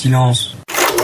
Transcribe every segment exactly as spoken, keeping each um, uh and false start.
Silence.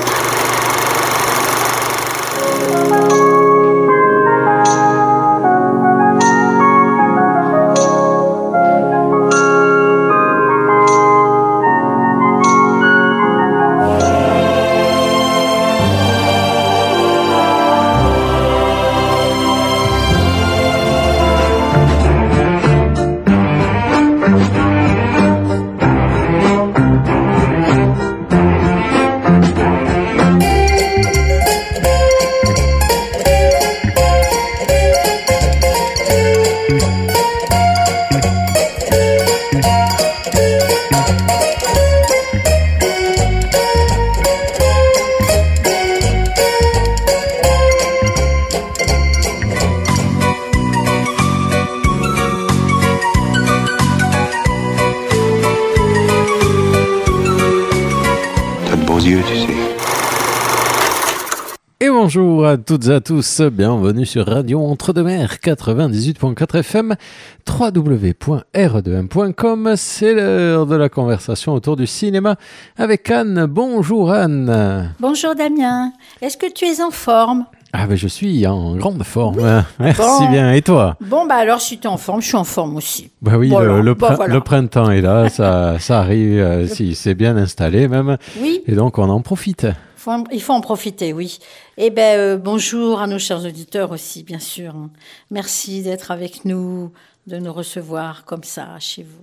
Bonjour à toutes et à tous, bienvenue sur Radio Entre-deux-Mers quatre-vingt-dix-huit point quatre F M, w w w point r deux m point com. C'est l'heure de la conversation autour du cinéma avec Anne. Bonjour Anne. Bonjour Damien, est-ce que tu es en forme ? Ah ben je suis en grande forme, oui. Merci bon. bien, et toi ? Bon bah alors si tu es en forme, je suis en forme aussi. Bah oui, voilà. le, le, bah, pr- voilà. le printemps est là, ça, ça arrive, euh, si, c'est bien installé même, oui. Et donc on en profite. Faut en, il faut en profiter, oui. Eh bien, euh, bonjour à nos chers auditeurs aussi, bien sûr. Merci d'être avec nous, de nous recevoir comme ça, chez vous,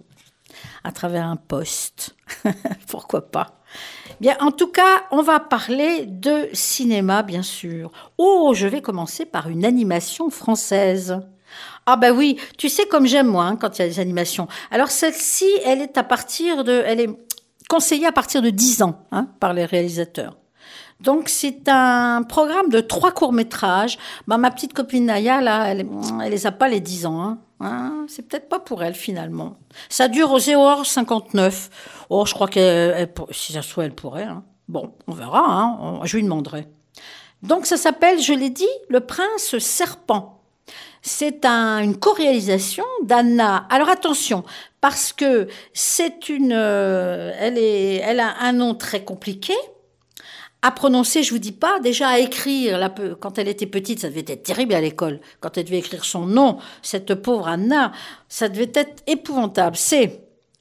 à travers un poste. Pourquoi pas ? Bien, en tout cas, on va parler de cinéma, bien sûr. Oh, je vais commencer par une animation française. Ah ben oui, tu sais comme j'aime, moi, hein, quand il y a des animations. Alors, celle-ci, elle est à partir de... Elle est conseillée à partir de dix ans, hein, par les réalisateurs. Donc, c'est un programme de trois courts-métrages. Ben, ma petite copine Naya, là, elle ne les a pas les dix ans. Hein. Hein, c'est peut-être pas pour elle, finalement. Ça dure aux zéro heure cinquante-neuf. Oh, je crois qu'elle, elle, si ça se soit, elle pourrait. Hein. Bon, on verra. Hein. On, je lui demanderai. Donc, ça s'appelle, je l'ai dit, Le Prince Serpent. C'est un, une co-réalisation d'Anna. Alors, attention, parce que c'est une... Euh, elle, est, elle a un nom très compliqué. À prononcer, je vous dis pas, déjà à écrire, là, quand elle était petite, ça devait être terrible à l'école. Quand elle devait écrire son nom, cette pauvre Anna, ça devait être épouvantable. C'est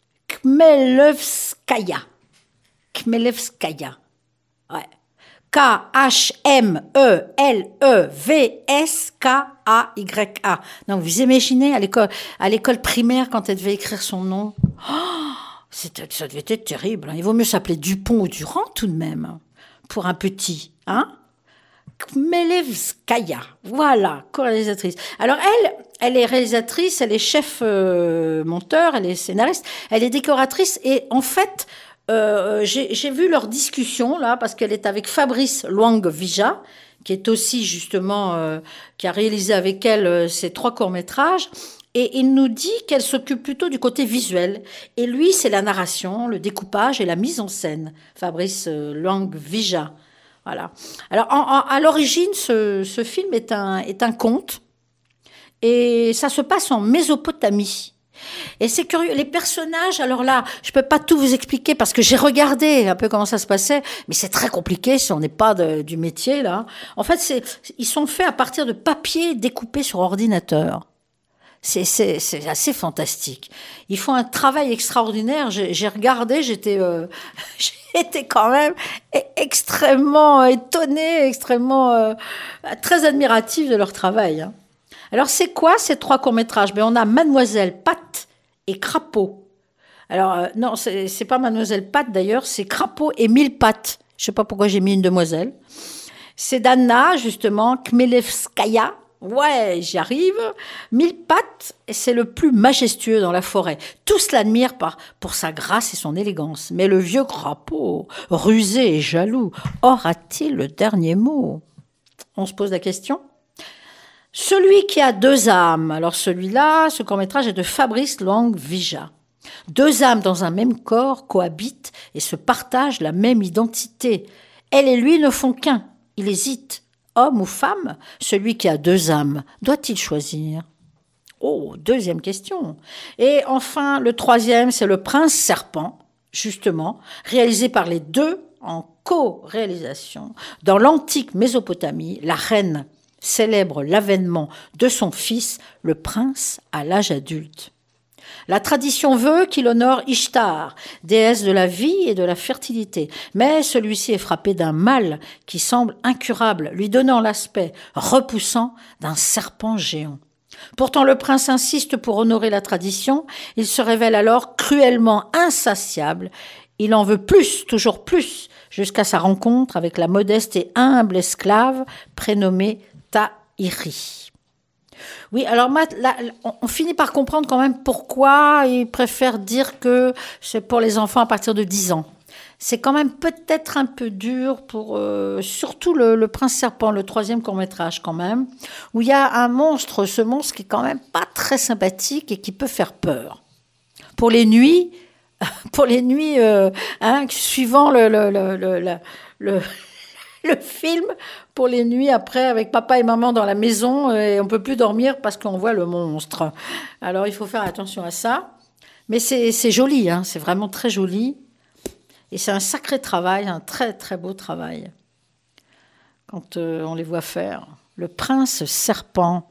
Khmelevskaya. Khmelevskaya. Ouais. K H M E L E V S K A Y A. Donc, vous imaginez, à l'école, à l'école primaire, quand elle devait écrire son nom, oh, c'était, ça devait être terrible. Il vaut mieux s'appeler Dupont ou Durand, tout de même. Pour un petit, hein ? Khmelevskaya, voilà, co-réalisatrice. Alors elle, elle est réalisatrice, elle est chef euh, monteur, elle est scénariste, elle est décoratrice et en fait, euh, j'ai, j'ai vu leur discussion là parce qu'elle est avec Fabrice Luang-Vija, qui est aussi justement, euh, qui a réalisé avec elle euh, ces trois courts-métrages. Et il nous dit qu'elle s'occupe plutôt du côté visuel. Et lui, c'est la narration, le découpage et la mise en scène. Fabrice Luang-Vija. Voilà. Alors, en, en, à l'origine, ce, ce film est un, est un conte. Et ça se passe en Mésopotamie. Et c'est curieux. Les personnages, alors là, je peux pas tout vous expliquer parce que j'ai regardé un peu comment ça se passait, mais c'est très compliqué si on n'est pas de, du métier, là. En fait, c'est, ils sont faits à partir de papier découpé sur ordinateur. C'est, c'est, c'est assez fantastique. Ils font un travail extraordinaire. J'ai, j'ai regardé, j'étais, euh, j'étais quand même extrêmement étonnée, extrêmement euh, très admirative de leur travail. Hein. Alors, c'est quoi ces trois courts-métrages ? Ben, on a Mademoiselle Pat et Crapaud. Alors, euh, non, c'est, c'est pas Mademoiselle Pat d'ailleurs, c'est Crapaud et Mille Pattes. Je sais pas pourquoi j'ai mis une demoiselle. C'est d'Anna, justement, Khmelevskaya. Ouais, j'y arrive. Mille Pattes, c'est le plus majestueux dans la forêt. Tous l'admirent par, pour sa grâce et son élégance. Mais le vieux Crapaud, rusé et jaloux, aura-t-il le dernier mot ? On se pose la question. Celui qui a deux âmes. Alors celui-là, ce court-métrage est de Fabrice Luang-Vija. Deux âmes dans un même corps cohabitent et se partagent la même identité. Elle et lui ne font qu'un. Il hésite. Homme ou femme, celui qui a deux âmes, doit-il choisir ? Oh, deuxième question. Et enfin, le troisième, c'est Le Prince Serpent, justement, réalisé par les deux en co-réalisation. Dans l'antique Mésopotamie, la reine célèbre l'avènement de son fils, le prince, à l'âge adulte. La tradition veut qu'il honore Ishtar, déesse de la vie et de la fertilité, mais celui-ci est frappé d'un mal qui semble incurable, lui donnant l'aspect repoussant d'un serpent géant. Pourtant, le prince insiste pour honorer la tradition, il se révèle alors cruellement insatiable, il en veut plus, toujours plus, jusqu'à sa rencontre avec la modeste et humble esclave prénommée Tahiri. Oui, alors là, on finit par comprendre quand même pourquoi il préfère dire que c'est pour les enfants à partir de dix ans. C'est quand même peut-être un peu dur pour euh, surtout le, le Prince Serpent, le troisième court-métrage quand même, où il y a un monstre, ce monstre qui est quand même pas très sympathique et qui peut faire peur. Pour les nuits, pour les nuits, euh, hein, suivant le, le, le, le, le, le le film, pour les nuits après avec papa et maman dans la maison et on peut plus dormir parce qu'on voit le monstre. Alors il faut faire attention à ça. Mais c'est, c'est joli, hein, c'est vraiment très joli. Et c'est un sacré travail, un très très beau travail. Quand euh, on les voit faire. Le Prince Serpent.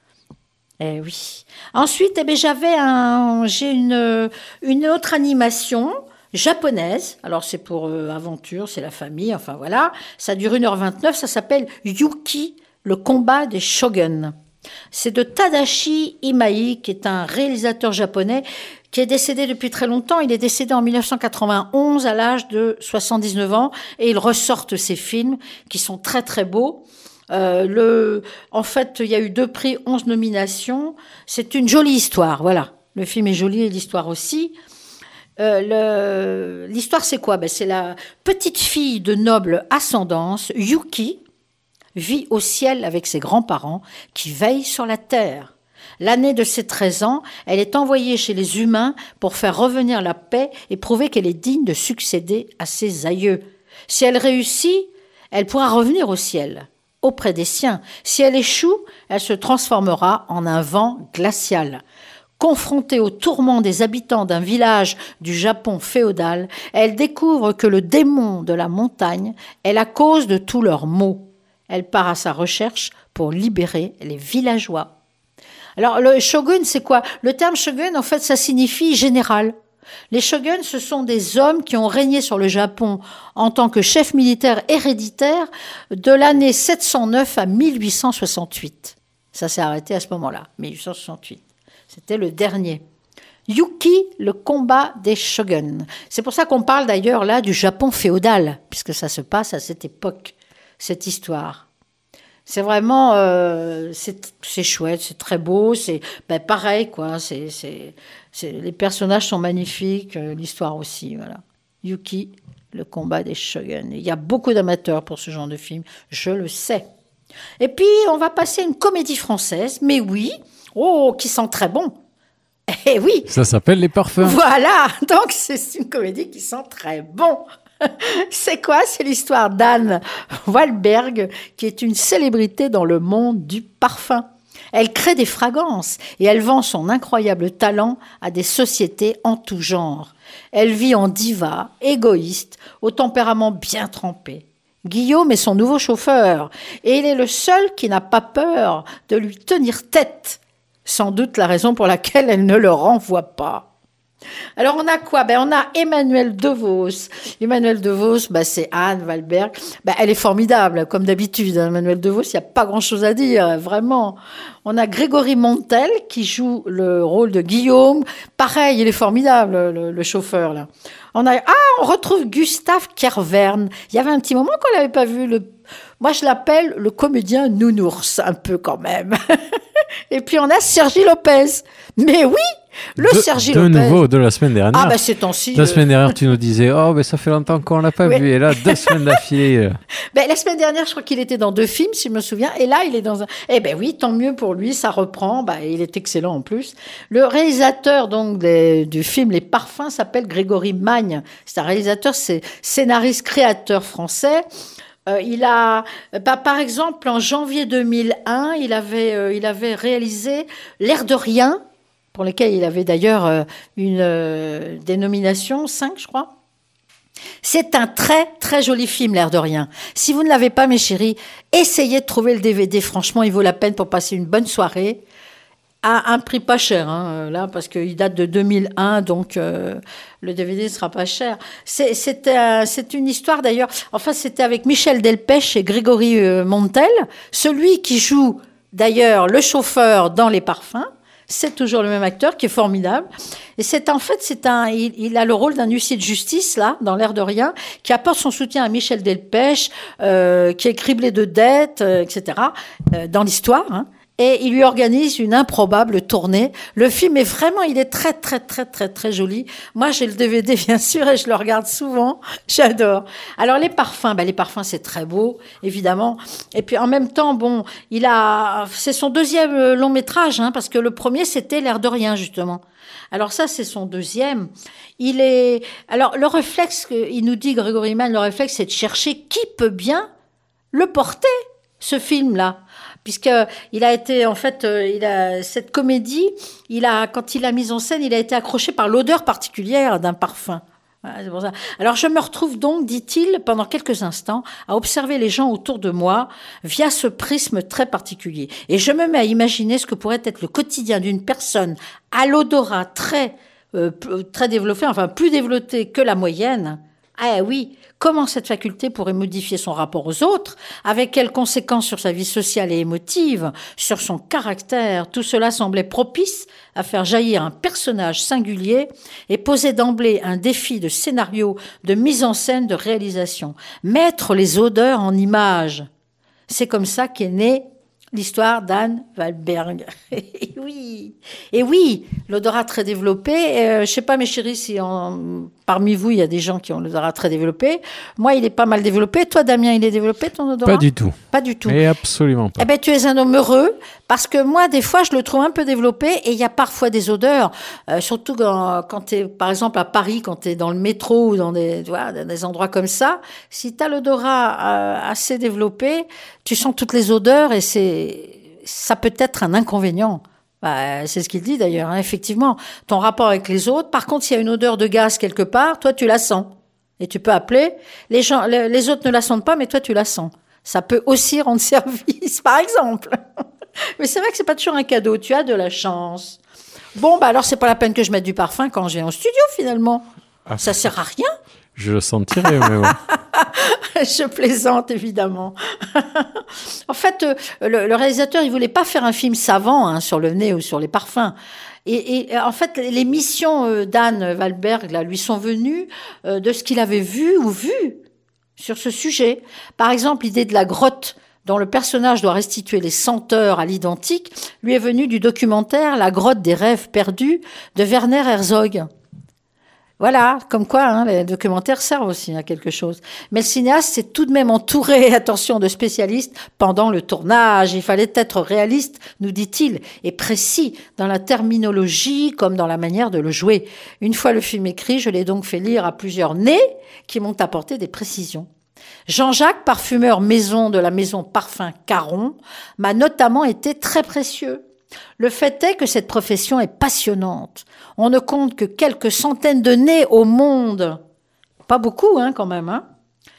Eh oui. Ensuite, eh bien, j'avais un, j'ai une, une autre animation japonaise, alors c'est pour euh, aventure, c'est la famille, enfin voilà, ça dure une heure vingt-neuf, ça s'appelle Yuki, le combat des shoguns. C'est de Tadashi Imai, qui est un réalisateur japonais qui est décédé depuis très longtemps. Il est décédé en dix-neuf cent quatre-vingt-onze à l'âge de soixante-dix-neuf ans et il ressorte ses films qui sont très très beaux. Euh, le, en fait, il y a eu deux prix, onze nominations. C'est une jolie histoire, voilà. Le film est joli et l'histoire aussi. Euh, le, l'histoire, c'est quoi? Ben, c'est la petite fille de noble ascendance, Yuki, vit au ciel avec ses grands-parents qui veillent sur la terre. L'année de ses treize ans, elle est envoyée chez les humains pour faire revenir la paix et prouver qu'elle est digne de succéder à ses aïeux. Si elle réussit, elle pourra revenir au ciel, auprès des siens. Si elle échoue, elle se transformera en un vent glacial. Confrontée aux tourments des habitants d'un village du Japon féodal, elle découvre que le démon de la montagne est la cause de tous leurs maux. Elle part à sa recherche pour libérer les villageois. Alors, le shogun, c'est quoi? Le terme shogun, en fait, ça signifie général. Les shoguns, ce sont des hommes qui ont régné sur le Japon en tant que chefs militaires héréditaires de l'année sept cent neuf à mille huit cent soixante-huit. Ça s'est arrêté à ce moment-là, mille huit cent soixante-huit. C'était le dernier. Yuki, le combat des shoguns. C'est pour ça qu'on parle d'ailleurs là du Japon féodal, puisque ça se passe à cette époque, cette histoire. C'est vraiment, euh, c'est, c'est chouette, c'est très beau, c'est ben, pareil quoi. C'est, c'est, c'est, les personnages sont magnifiques, euh, l'histoire aussi, voilà. Yuki, le combat des shoguns. Il y a beaucoup d'amateurs pour ce genre de film, je le sais. Et puis on va passer à une comédie française, mais oui. Oh, qui sent très bon. Eh oui. Ça s'appelle Les Parfums. Voilà, donc c'est une comédie qui sent très bon. C'est quoi? C'est l'histoire d'Anne Wahlberg, qui est une célébrité dans le monde du parfum. Elle crée des fragrances et elle vend son incroyable talent à des sociétés en tout genre. Elle vit en diva, égoïste, au tempérament bien trempé. Guillaume est son nouveau chauffeur et il est le seul qui n'a pas peur de lui tenir tête. Sans doute la raison pour laquelle elle ne le renvoie pas. Alors on a quoi? Ben on a Emmanuelle Devos. Emmanuelle Devos, ben c'est Anne Wahlberg. Ben elle est formidable, comme d'habitude. Hein. Emmanuelle Devos, il n'y a pas grand-chose à dire, vraiment. On a Grégory Montel qui joue le rôle de Guillaume. Pareil, il est formidable, le, le chauffeur là. On a ah, on retrouve Gustave Kervern. Il y avait un petit moment qu'on l'avait pas vu. Le, moi je l'appelle le comédien nounours, un peu quand même. Et puis on a Sergi Lopez. Mais oui, le de, Sergi de Lopez. De nouveau, de la semaine dernière. Ah, ben bah, c'est temps-ci. La euh... semaine dernière, tu nous disais, oh, mais ça fait longtemps qu'on l'a pas oui. vu. Et là, deux semaines d'affilée. Ben, la semaine dernière, je crois qu'il était dans deux films, si je me souviens. Et là, il est dans un. Eh ben oui, tant mieux pour lui, ça reprend. Bah, il est excellent en plus. Le réalisateur donc des, du film Les Parfums s'appelle Grégory Magne. C'est un réalisateur, c'est scénariste, créateur français. Euh, il a, bah, par exemple, en janvier deux mille un, il avait, euh, il avait réalisé L'air de rien, pour lequel il avait d'ailleurs euh, une euh, dénomination, cinq, je crois. C'est un très, très joli film, l'air de rien. Si vous ne l'avez pas, mes chéris, essayez de trouver le D V D. Franchement, il vaut la peine pour passer une bonne soirée. À un prix pas cher, hein, là, parce qu'il date de deux mille un, donc euh, le D V D ne sera pas cher. C'est, c'est, euh, c'est une histoire, d'ailleurs, enfin, c'était avec Michel Delpech et Grégory euh, Montel, celui qui joue, d'ailleurs, le chauffeur dans Les Parfums. C'est toujours le même acteur qui est formidable. Et c'est en fait, c'est un, il, il a le rôle d'un huissier de justice, là, dans l'air de rien, qui apporte son soutien à Michel Delpech, euh, qui est criblé de dettes, euh, et cetera, euh, dans l'histoire, hein. Et il lui organise une improbable tournée. Le film est vraiment, il est très, très, très, très, très joli. Moi, j'ai le D V D, bien sûr, et je le regarde souvent. J'adore. Alors, les parfums, ben, les parfums, c'est très beau, évidemment. Et puis, en même temps, bon, il a, c'est son deuxième long métrage, hein, parce que le premier, c'était L'air de rien, justement. Alors ça, c'est son deuxième. Il est, alors, le réflexe, il nous dit, Grégory Mann, le réflexe, c'est de chercher qui peut bien le porter, ce film-là. Puisqu'il a été, en fait, il a, cette comédie, il a, quand il l'a mise en scène, il a été accroché par l'odeur particulière d'un parfum. Voilà, c'est pour ça. Alors, je me retrouve donc, dit-il, pendant quelques instants, à observer les gens autour de moi via ce prisme très particulier. Et je me mets à imaginer ce que pourrait être le quotidien d'une personne à l'odorat très, euh, très développé, enfin, plus développé que la moyenne. Ah oui, comment cette faculté pourrait modifier son rapport aux autres, avec quelles conséquences sur sa vie sociale et émotive, sur son caractère. Tout cela semblait propice à faire jaillir un personnage singulier et poser d'emblée un défi de scénario, de mise en scène, de réalisation. Mettre les odeurs en images. C'est comme ça qu'est née l'histoire d'Anne Wahlberg. Et oui, et oui, l'odorat très développé. Euh, je sais pas, mes chéris, si en, parmi vous, il y a des gens qui ont l'odorat très développé. Moi, il est pas mal développé. Toi, Damien, il est développé, ton odorat? Pas du tout. Pas du tout. Mais absolument pas. Eh ben, tu es un homme heureux, parce que moi, des fois, je le trouve un peu développé, et il y a parfois des odeurs, euh, surtout quand, quand tu es, par exemple, à Paris, quand tu es dans le métro ou dans des, tu vois, dans des endroits comme ça. Si tu as l'odorat euh, assez développé, tu sens toutes les odeurs, et c'est ça peut être un inconvénient. Bah, c'est ce qu'il dit d'ailleurs, hein, effectivement. Ton rapport avec les autres. Par contre, s'il y a une odeur de gaz quelque part, toi, tu la sens. Et tu peux appeler. Les gens, les, les autres ne la sentent pas, mais toi, tu la sens. Ça peut aussi rendre service, par exemple. Mais c'est vrai que c'est pas toujours un cadeau. Tu as de la chance. Bon, bah alors, c'est pas la peine que je mette du parfum quand je vais en studio, finalement. Ah, ça sert à rien. Je le sentirais, mais bon. Je plaisante, évidemment. En fait, le, le réalisateur, il voulait pas faire un film savant, hein, sur le nez ou sur les parfums. Et, et en fait, les missions d'Anne Wahlberg, là, lui sont venues de ce qu'il avait vu ou vu sur ce sujet. Par exemple, l'idée de la grotte dont le personnage doit restituer les senteurs à l'identique, lui est venue du documentaire La grotte des rêves perdus de Werner Herzog. Voilà, comme quoi, hein, les documentaires servent aussi à quelque chose. Mais le cinéaste s'est tout de même entouré, attention, de spécialistes pendant le tournage. Il fallait être réaliste, nous dit-il, et précis dans la terminologie comme dans la manière de le jouer. Une fois le film écrit, je l'ai donc fait lire à plusieurs nez qui m'ont apporté des précisions. Jean-Jacques, parfumeur maison de la maison Parfum Caron, m'a notamment été très précieux. Le fait est que cette profession est passionnante. On ne compte que quelques centaines de nez au monde. Pas beaucoup, hein, quand même, hein.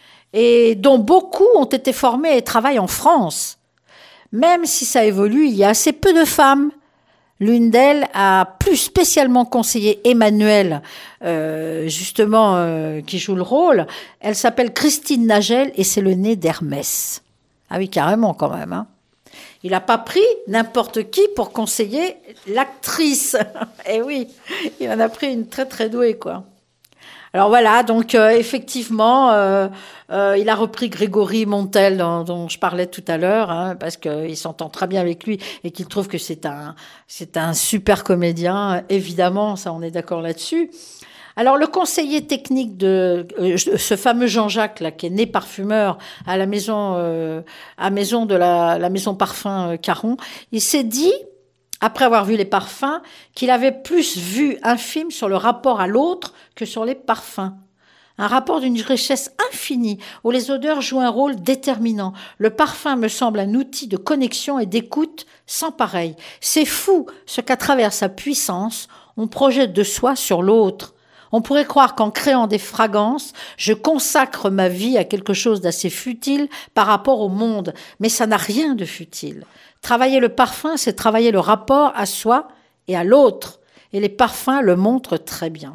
Et dont beaucoup ont été formés et travaillent en France. Même si ça évolue, il y a assez peu de femmes. L'une d'elles a plus spécialement conseillé Emmanuel, euh, justement, euh, qui joue le rôle. Elle s'appelle Christine Nagel et c'est le nez d'Hermès. Ah oui, carrément, quand même, hein. Il n'a pas pris n'importe qui pour conseiller l'actrice. Eh oui, il en a pris une très très douée, quoi. Alors voilà, donc euh, effectivement, euh, euh, il a repris Grégory Montel dont, dont je parlais tout à l'heure, hein, parce qu'il s'entend très bien avec lui et qu'il trouve que c'est un, c'est un super comédien. Évidemment, ça, on est d'accord là-dessus. Alors, le conseiller technique de euh, ce fameux Jean-Jacques, là, qui est né parfumeur à la maison, euh, à maison de la, la maison Parfum euh, Caron, il s'est dit, après avoir vu les parfums, qu'il avait plus vu un film sur le rapport à l'autre que sur les parfums. Un rapport d'une richesse infinie, où les odeurs jouent un rôle déterminant. Le parfum me semble un outil de connexion et d'écoute sans pareil. C'est fou ce qu'à travers sa puissance, on projette de soi sur l'autre. On pourrait croire qu'en créant des fragrances, je consacre ma vie à quelque chose d'assez futile par rapport au monde. Mais ça n'a rien de futile. Travailler le parfum, c'est travailler le rapport à soi et à l'autre. Et les parfums le montrent très bien.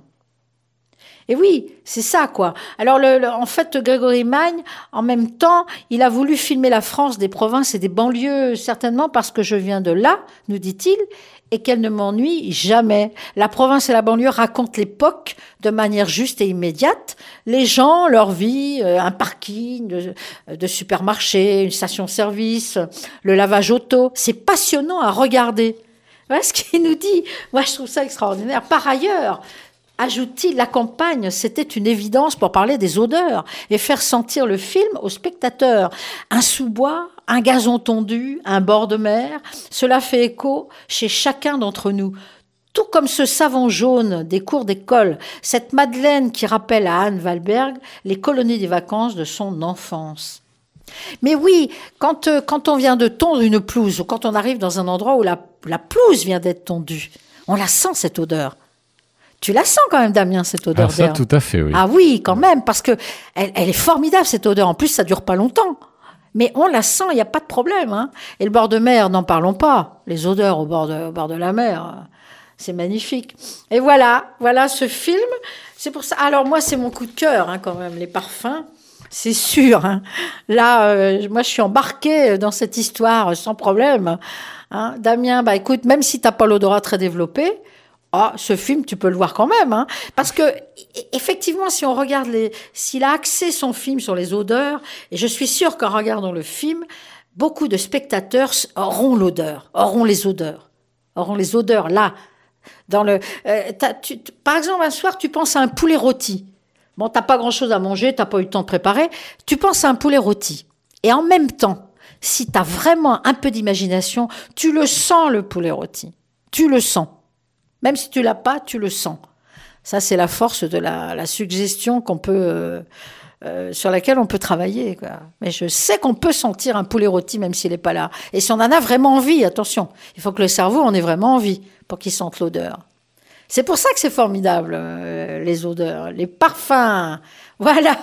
Et oui, c'est ça, quoi. Alors, le, le, en fait, Grégory Magne, en même temps, il a voulu filmer la France des provinces et des banlieues, certainement parce que je viens de là, nous dit-il, et qu'elle ne m'ennuie jamais. La province et la banlieue racontent l'époque de manière juste et immédiate. Les gens, leur vie, euh, un parking de, de supermarché, une station-service, le lavage auto, c'est passionnant à regarder. Voilà ce qu'il nous dit. Moi, je trouve ça extraordinaire. Par ailleurs, ajoute-t-il, la campagne, c'était une évidence pour parler des odeurs et faire sentir le film au spectateur. Un sous-bois, un gazon tondu, un bord de mer, cela fait écho chez chacun d'entre nous. Tout comme ce savon jaune des cours d'école, cette Madeleine qui rappelle à Anne Valberg les colonies des vacances de son enfance. Mais oui, quand, euh, quand on vient de tondre une pelouse ou quand on arrive dans un endroit où la, la pelouse vient d'être tondue, on la sent cette odeur. Tu la sens quand même, Damien, cette odeur ah, ça, d'air. tout à fait, oui. Ah oui, quand même, parce que elle, elle est formidable, cette odeur. En plus, ça dure pas longtemps. Mais on la sent, il n'y a pas de problème. Hein. Et le bord de mer, n'en parlons pas. Les odeurs au bord de, au bord de la mer, c'est magnifique. Et voilà, voilà ce film. C'est pour ça. Alors moi, c'est mon coup de cœur, hein, quand même, les parfums. C'est sûr. Hein. Là, euh, moi, je suis embarquée dans cette histoire sans problème. Hein. Damien, bah écoute, même si tu n'as pas l'odorat très développé, ah, ce film, tu peux le voir quand même, hein, parce que effectivement, si on regarde les, s'il a axé son film sur les odeurs, et je suis sûre qu'en regardant le film, beaucoup de spectateurs auront l'odeur, auront les odeurs, auront les odeurs là, dans le. Euh, tu, par exemple, un soir, tu penses à un poulet rôti. Bon, t'as pas grand-chose à manger, t'as pas eu le temps de préparer. Tu penses à un poulet rôti, et en même temps, si t'as vraiment un peu d'imagination, tu le sens le poulet rôti, tu le sens. Même si tu l'as pas, tu le sens. Ça, c'est la force de la, la suggestion qu'on peut, euh, euh, sur laquelle on peut travailler, quoi. Mais je sais qu'on peut sentir un poulet rôti même s'il n'est pas là. Et si on en a vraiment envie, attention, il faut que le cerveau en ait vraiment envie pour qu'il sente l'odeur. C'est pour ça que c'est formidable, euh, les odeurs, les parfums. Voilà,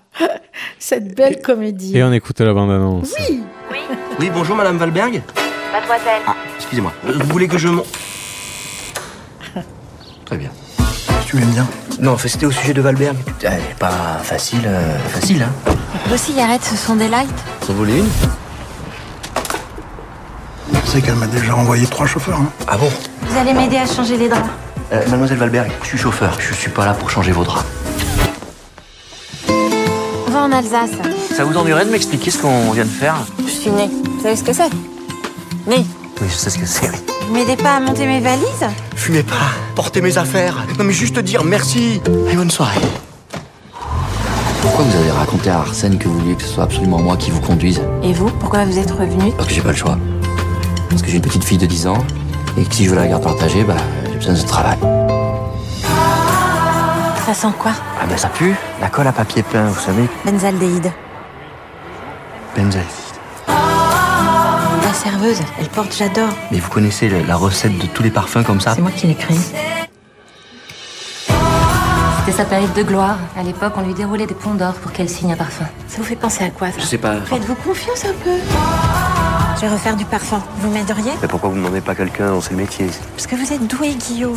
cette belle et, comédie. Et on écoute la bande-annonce. Oui. Oui. Oui, bonjour Madame Valberg. Mademoiselle. Ah, excusez-moi. Vous voulez que je monte? Très bien. Tu m'aimes bien? Non, c'était au sujet de Valberg. Elle est pas facile, euh, facile, hein. Vos cigarettes, ce sont des lights? Vous en voulez une? Tu sais qu'elle m'a déjà envoyé trois chauffeurs, hein. Ah bon? Vous allez m'aider à changer les draps? euh, Mademoiselle Valberg, je suis chauffeur. Je suis pas là pour changer vos draps. On va en Alsace. Ça vous ennuierait de m'expliquer ce qu'on vient de faire? Je suis née. Vous savez ce que c'est? Née. Oui, je sais ce que c'est, oui. Vous m'aidez pas à monter mes valises? Fumez pas, portez mes affaires. Non mais juste dire merci. Et bonne soirée. Pourquoi vous avez raconté à Arsène que vous vouliez que ce soit absolument moi qui vous conduise? Et vous, pourquoi vous êtes revenu? Parce que j'ai pas le choix. Parce que j'ai une petite fille de dix ans et que si je veux la garde partagée, bah, j'ai besoin de ce travail. Ça sent quoi? Ah ben ça pue. La colle à papier peint, vous savez. Benzaldéhyde. Benzel. La serveuse, elle porte j'adore. Mais vous connaissez la, la recette de tous les parfums comme ça? C'est moi qui l'ai créée. C'était sa période de gloire. À l'époque, on lui déroulait des ponts d'or pour qu'elle signe un parfum. Ça vous fait penser à quoi, ça? Je sais pas. Faites-vous confiance un peu. Je vais refaire du parfum. Vous m'aideriez? Mais pourquoi vous ne demandez pas quelqu'un dont c'est le métier? Parce que vous êtes doué, Guillaume.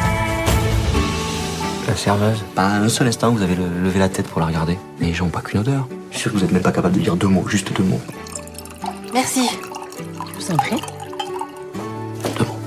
La serveuse? Pas un seul instant vous avez le, levé la tête pour la regarder. Les gens n'ont pas qu'une odeur. Je suis sûr que vous n'êtes même pas capable de dire deux mots, juste deux mots. Merci. Je vous en prie. Deux mots.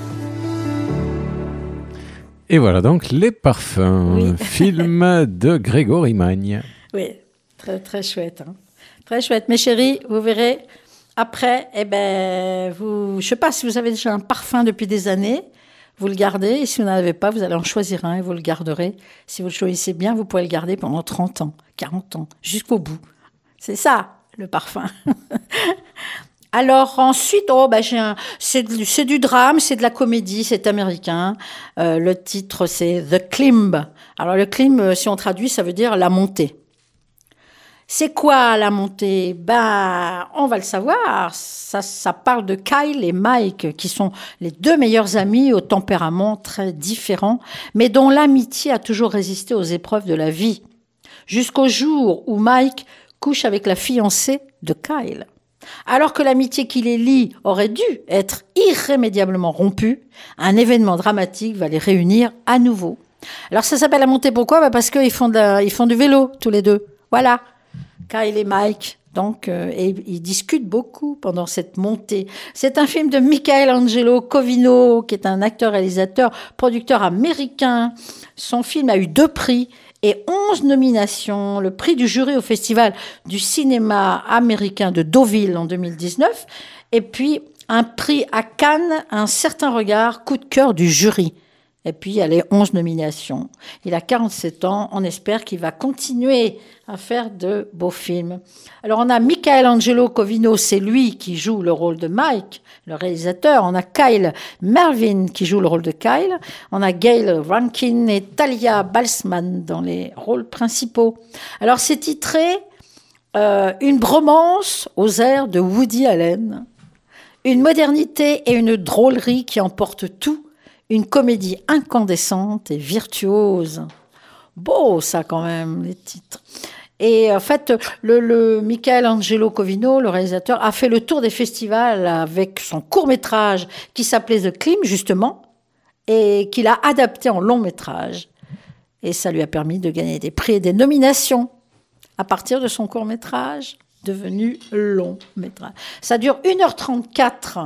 Et voilà donc Les Parfums, Oui. film de Grégory Magne. Oui, très, très chouette. Hein. Très chouette. Mes chéris, vous verrez, après, eh ben, vous, je ne sais pas si vous avez déjà un parfum depuis des années, vous le gardez. Et si vous n'en avez pas, vous allez en choisir un et vous le garderez. Si vous le choisissez bien, vous pouvez le garder pendant trente ans, quarante ans, jusqu'au bout. C'est ça, le parfum. Alors ensuite, oh, ben, j'ai un, c'est, c'est du drame, c'est de la comédie, c'est américain. Euh, le titre, c'est The Climb. Alors le climb, si on traduit, ça veut dire la montée. C'est quoi la montée? Ben, on va le savoir. Ça, ça parle de Kyle et Mike, qui sont les deux meilleurs amis au tempérament très différent, mais dont l'amitié a toujours résisté aux épreuves de la vie. Jusqu'au jour où Mike couche avec la fiancée de Kyle. Alors que l'amitié qui les lie aurait dû être irrémédiablement rompue, un événement dramatique va les réunir à nouveau. Alors ça s'appelle la montée, pourquoi? Ben parce qu'ils font, de la, ils font du vélo, tous les deux. Voilà. Kyle et Mike, donc, euh, et ils discutent beaucoup pendant cette montée. C'est un film de Michelangelo Covino, qui est un acteur, réalisateur, producteur américain. Son film a eu deux prix et onze nominations. Le prix du jury au Festival du cinéma américain de Deauville en deux mille dix-neuf. Et puis, un prix à Cannes, Un certain regard, coup de cœur du jury. Et puis, il y a les onze nominations. Il a quarante-sept ans. On espère qu'il va continuer à faire de beaux films. Alors, on a Michelangelo Covino, c'est lui qui joue le rôle de Mike, le réalisateur. On a Kyle Mervin qui joue le rôle de Kyle. On a Gail Rankin et Talia Balsman dans les rôles principaux. Alors, c'est titré euh, « Une bromance aux airs de Woody Allen ». Une modernité et une drôlerie qui emportent tout. Une comédie incandescente et virtuose. Beau, ça, quand même, les titres. Et en fait, le, le Michelangelo Covino, le réalisateur, a fait le tour des festivals avec son court-métrage qui s'appelait The Clim, justement, et qu'il a adapté en long-métrage. Et ça lui a permis de gagner des prix et des nominations à partir de son court-métrage devenu long-métrage. Ça dure une heure trente-quatre.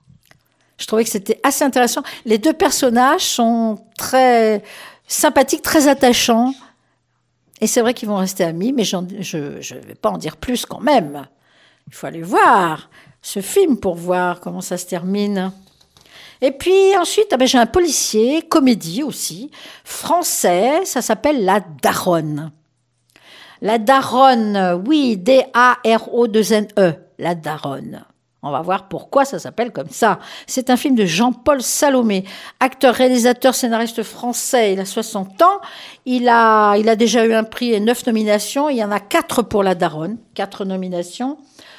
Je trouvais que c'était assez intéressant. Les deux personnages sont très sympathiques, très attachants. Et c'est vrai qu'ils vont rester amis, mais j'en, je ne vais pas en dire plus quand même. Il faut aller voir ce film pour voir comment ça se termine. Et puis ensuite, ah ben, j'ai un policier, comédie aussi, français, ça s'appelle La Daronne. La Daronne, oui, D A R O deux N E, La Daronne. On va voir pourquoi ça s'appelle comme ça. C'est un film de Jean-Paul Salomé, acteur, réalisateur, scénariste français. Il a soixante ans. Il a, il a déjà eu un prix et neuf nominations. Il y en a quatre pour La Daronne, quatre nominations.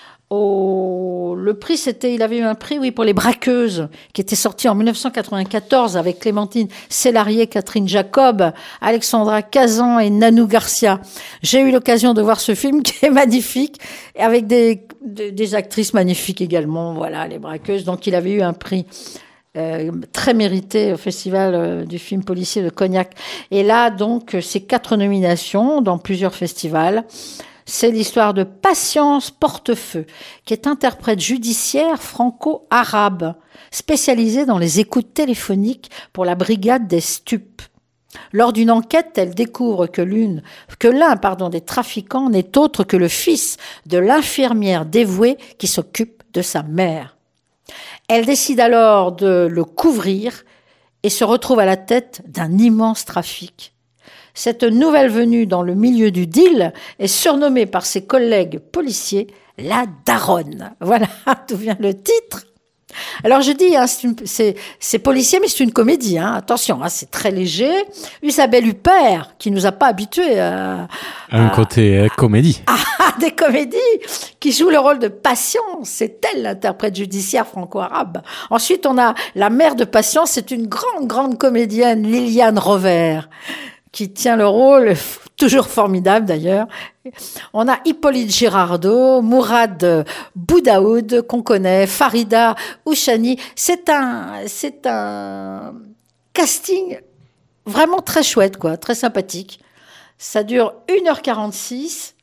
Au, le prix, c'était, il avait eu un prix, oui, pour Les Braqueuses, qui était sorti en dix-neuf cent quatre-vingt-quatorze avec Clémentine Célarié, Catherine Jacob, Alexandra Cazan et Nanou Garcia. J'ai eu l'occasion de voir ce film qui est magnifique, avec des, des, des actrices magnifiques également, voilà, Les Braqueuses. Donc, il avait eu un prix euh, très mérité au Festival euh, du film policier de Cognac. Et là, donc, c'est quatre nominations dans plusieurs festivals. C'est l'histoire de Patience Portefeu, qui est interprète judiciaire franco-arabe, spécialisée dans les écoutes téléphoniques pour la brigade des stupes. Lors d'une enquête, elle découvre que l'une, que l'un, pardon, des trafiquants n'est autre que le fils de l'infirmière dévouée qui s'occupe de sa mère. Elle décide alors de le couvrir et se retrouve à la tête d'un immense trafic. Cette nouvelle venue dans le milieu du deal est surnommée par ses collègues policiers la Daronne. Voilà d'où vient le titre. Alors je dis, hein, c'est, une, c'est, c'est policier, mais c'est une comédie. Hein. Attention, hein, c'est très léger. Isabelle Huppert, qui nous a pas habitués à... Un à, côté euh, comédie. À des comédies, qui joue le rôle de Patience. C'est elle l'interprète judiciaire franco-arabe. Ensuite, on a la mère de Patience, c'est une grande, grande comédienne, Liliane Rover, qui tient le rôle, toujours formidable d'ailleurs. On a Hippolyte Girardot, Mourad Boudaoud, qu'on connaît, Farida Ouchani. C'est un, c'est un casting vraiment très chouette, quoi, très sympathique. Ça dure une heure quarante-six.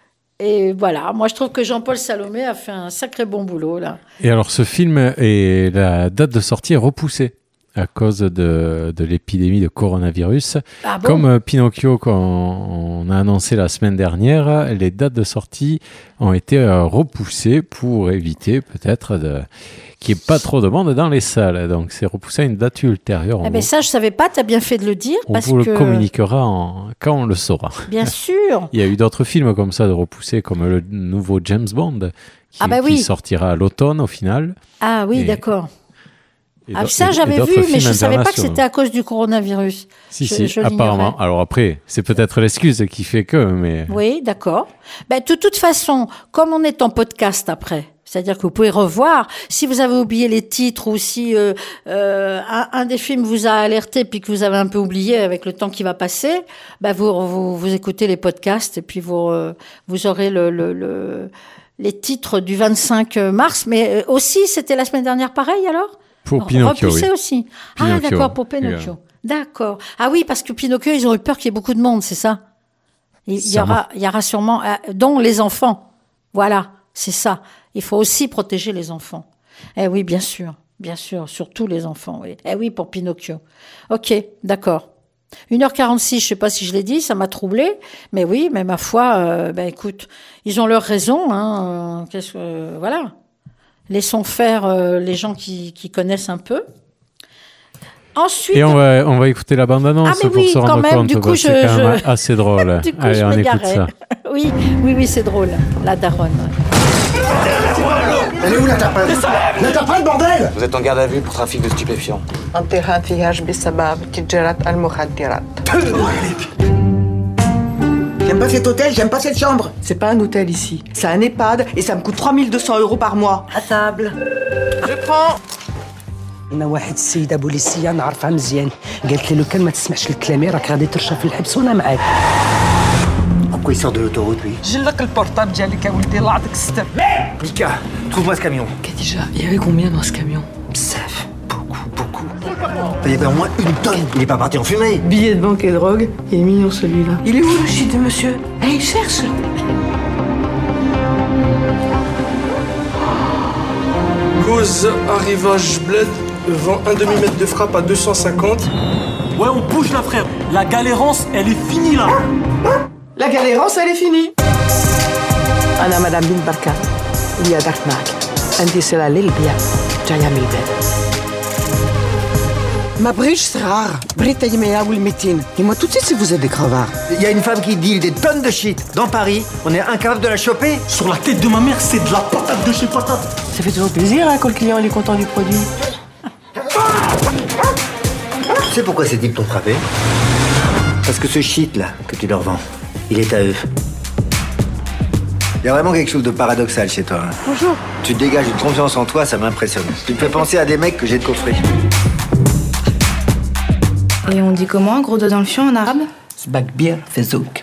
Et voilà, moi je trouve que Jean-Paul Salomé a fait un sacré bon boulot, là. Et alors ce film, et la date de sortie est repoussée à cause de, de l'épidémie de coronavirus. Ah bon ? Comme euh, Pinocchio, qu'on on a annoncé la semaine dernière, les dates de sortie ont été euh, repoussées pour éviter peut-être de, qu'il n'y ait pas trop de monde dans les salles. Donc c'est repoussé à une date ultérieure. Eh ben ça, je ne savais pas, tu as bien fait de le dire. On parce vous que... le communiquera en, quand on le saura. Bien sûr. Il y a eu d'autres films comme ça de repoussés, comme le nouveau James Bond, qui, ah bah oui. qui sortira à l'automne au final. Ah oui, Et... d'accord. Ah, ça, j'avais vu, mais je ne savais pas que c'était à cause du coronavirus. Si, je, si, je apparemment. Alors après, c'est peut-être l'excuse qui fait que, mais... Oui, d'accord. Ben, de toute façon, comme on est en podcast après, c'est-à-dire que vous pouvez revoir, si vous avez oublié les titres ou si euh, euh, un, un des films vous a alerté puis que vous avez un peu oublié avec le temps qui va passer, ben vous, vous, vous écoutez les podcasts et puis vous, euh, vous aurez le... le, le les titres du vingt-cinq mars, mais aussi, c'était la semaine dernière pareil alors? Pour Pinocchio, repoussé oui. aussi. Pinocchio, ah, d'accord, pour Pinocchio. oui. D'accord. Ah oui, parce que Pinocchio, ils ont eu peur qu'il y ait beaucoup de monde, c'est ça? Il y aura, il y aura sûrement, euh, dont les enfants. Voilà, c'est ça. Il faut aussi protéger les enfants. Eh oui, bien sûr, bien sûr, surtout les enfants, oui. Eh oui, pour Pinocchio. Ok, d'accord. une heure quarante-six, je sais pas si je l'ai dit, ça m'a troublé, mais oui, mais ma foi, euh, ben écoute, ils ont leur raison, hein, euh, qu'est-ce que, euh, voilà. Laissons faire euh, les gens qui, qui connaissent un peu. Ensuite, et on va, on va écouter la bande-annonce ah, mais pour oui, se rendre quand même, compte. du coup, c'est je, quand même je... assez drôle. du coup, Allez, je on écoute m'égarais. ça. Oui, oui, oui, c'est drôle, la daronne. Elle est où l'interprète? L'interprète, bordel! Vous êtes en garde à vue pour trafic de stupéfiants. انتهى فيها بسبب تجارة المخدرات. J'aime pas cet hôtel, j'aime pas cette chambre. C'est pas un hôtel ici, c'est un EHPAD et ça me coûte trois mille deux cents euros par mois. À table. Je prends. أنا واحد السيدة بوليسية نعرفها مزيان، قالت لي لو كان ما تسمعش لكلامي راك غادي ترشى في الحبس وأنا معاك. Pourquoi il sort de l'autoroute, lui? جلق البورتاب ديالك يا ولدي الله يعطيك الستر. Mika, trouve-moi ce camion. Khadija, il y avait combien dans ce camion? Psaf, beaucoup, beaucoup. Il y avait au moins une tonne. Il est pas parti en fumée. Billets de banque et drogue, il est mignon celui-là. Il est où le shit de monsieur? Eh, il cherche. Cause arrivage bled, vend un demi-mètre de frappe à deux cent cinquante. Ouais, on bouge là, frère. La galérance, elle est finie là. La galérance, elle est finie. أنا مدام بنت بركة اللي دارت معك عندي سلالة للبيع جاية من البلاد. ما بغيتش صغار، بغيت تجميع والميتين. Dis-moi tout de suite si vous êtes des crevards. Il y a une femme qui deal des tonnes de shit dans Paris. On est incapable de la choper. Sur la tête de ma mère, c'est de la patate de chez patate. Ça fait toujours plaisir hein, quand le client il est content du produit. Tu sais pourquoi ces types t'ont frappé? Parce que ce shit là que tu leur vends, il est à eux. Il y a vraiment quelque chose de paradoxal chez toi. Hein. Bonjour. Tu te dégages une confiance en toi, ça m'impressionne. Tu me fais penser à des mecs que j'ai de coffrés. Et on dit comment, gros dos dans le fion en arabe? Sbakbir fezouk.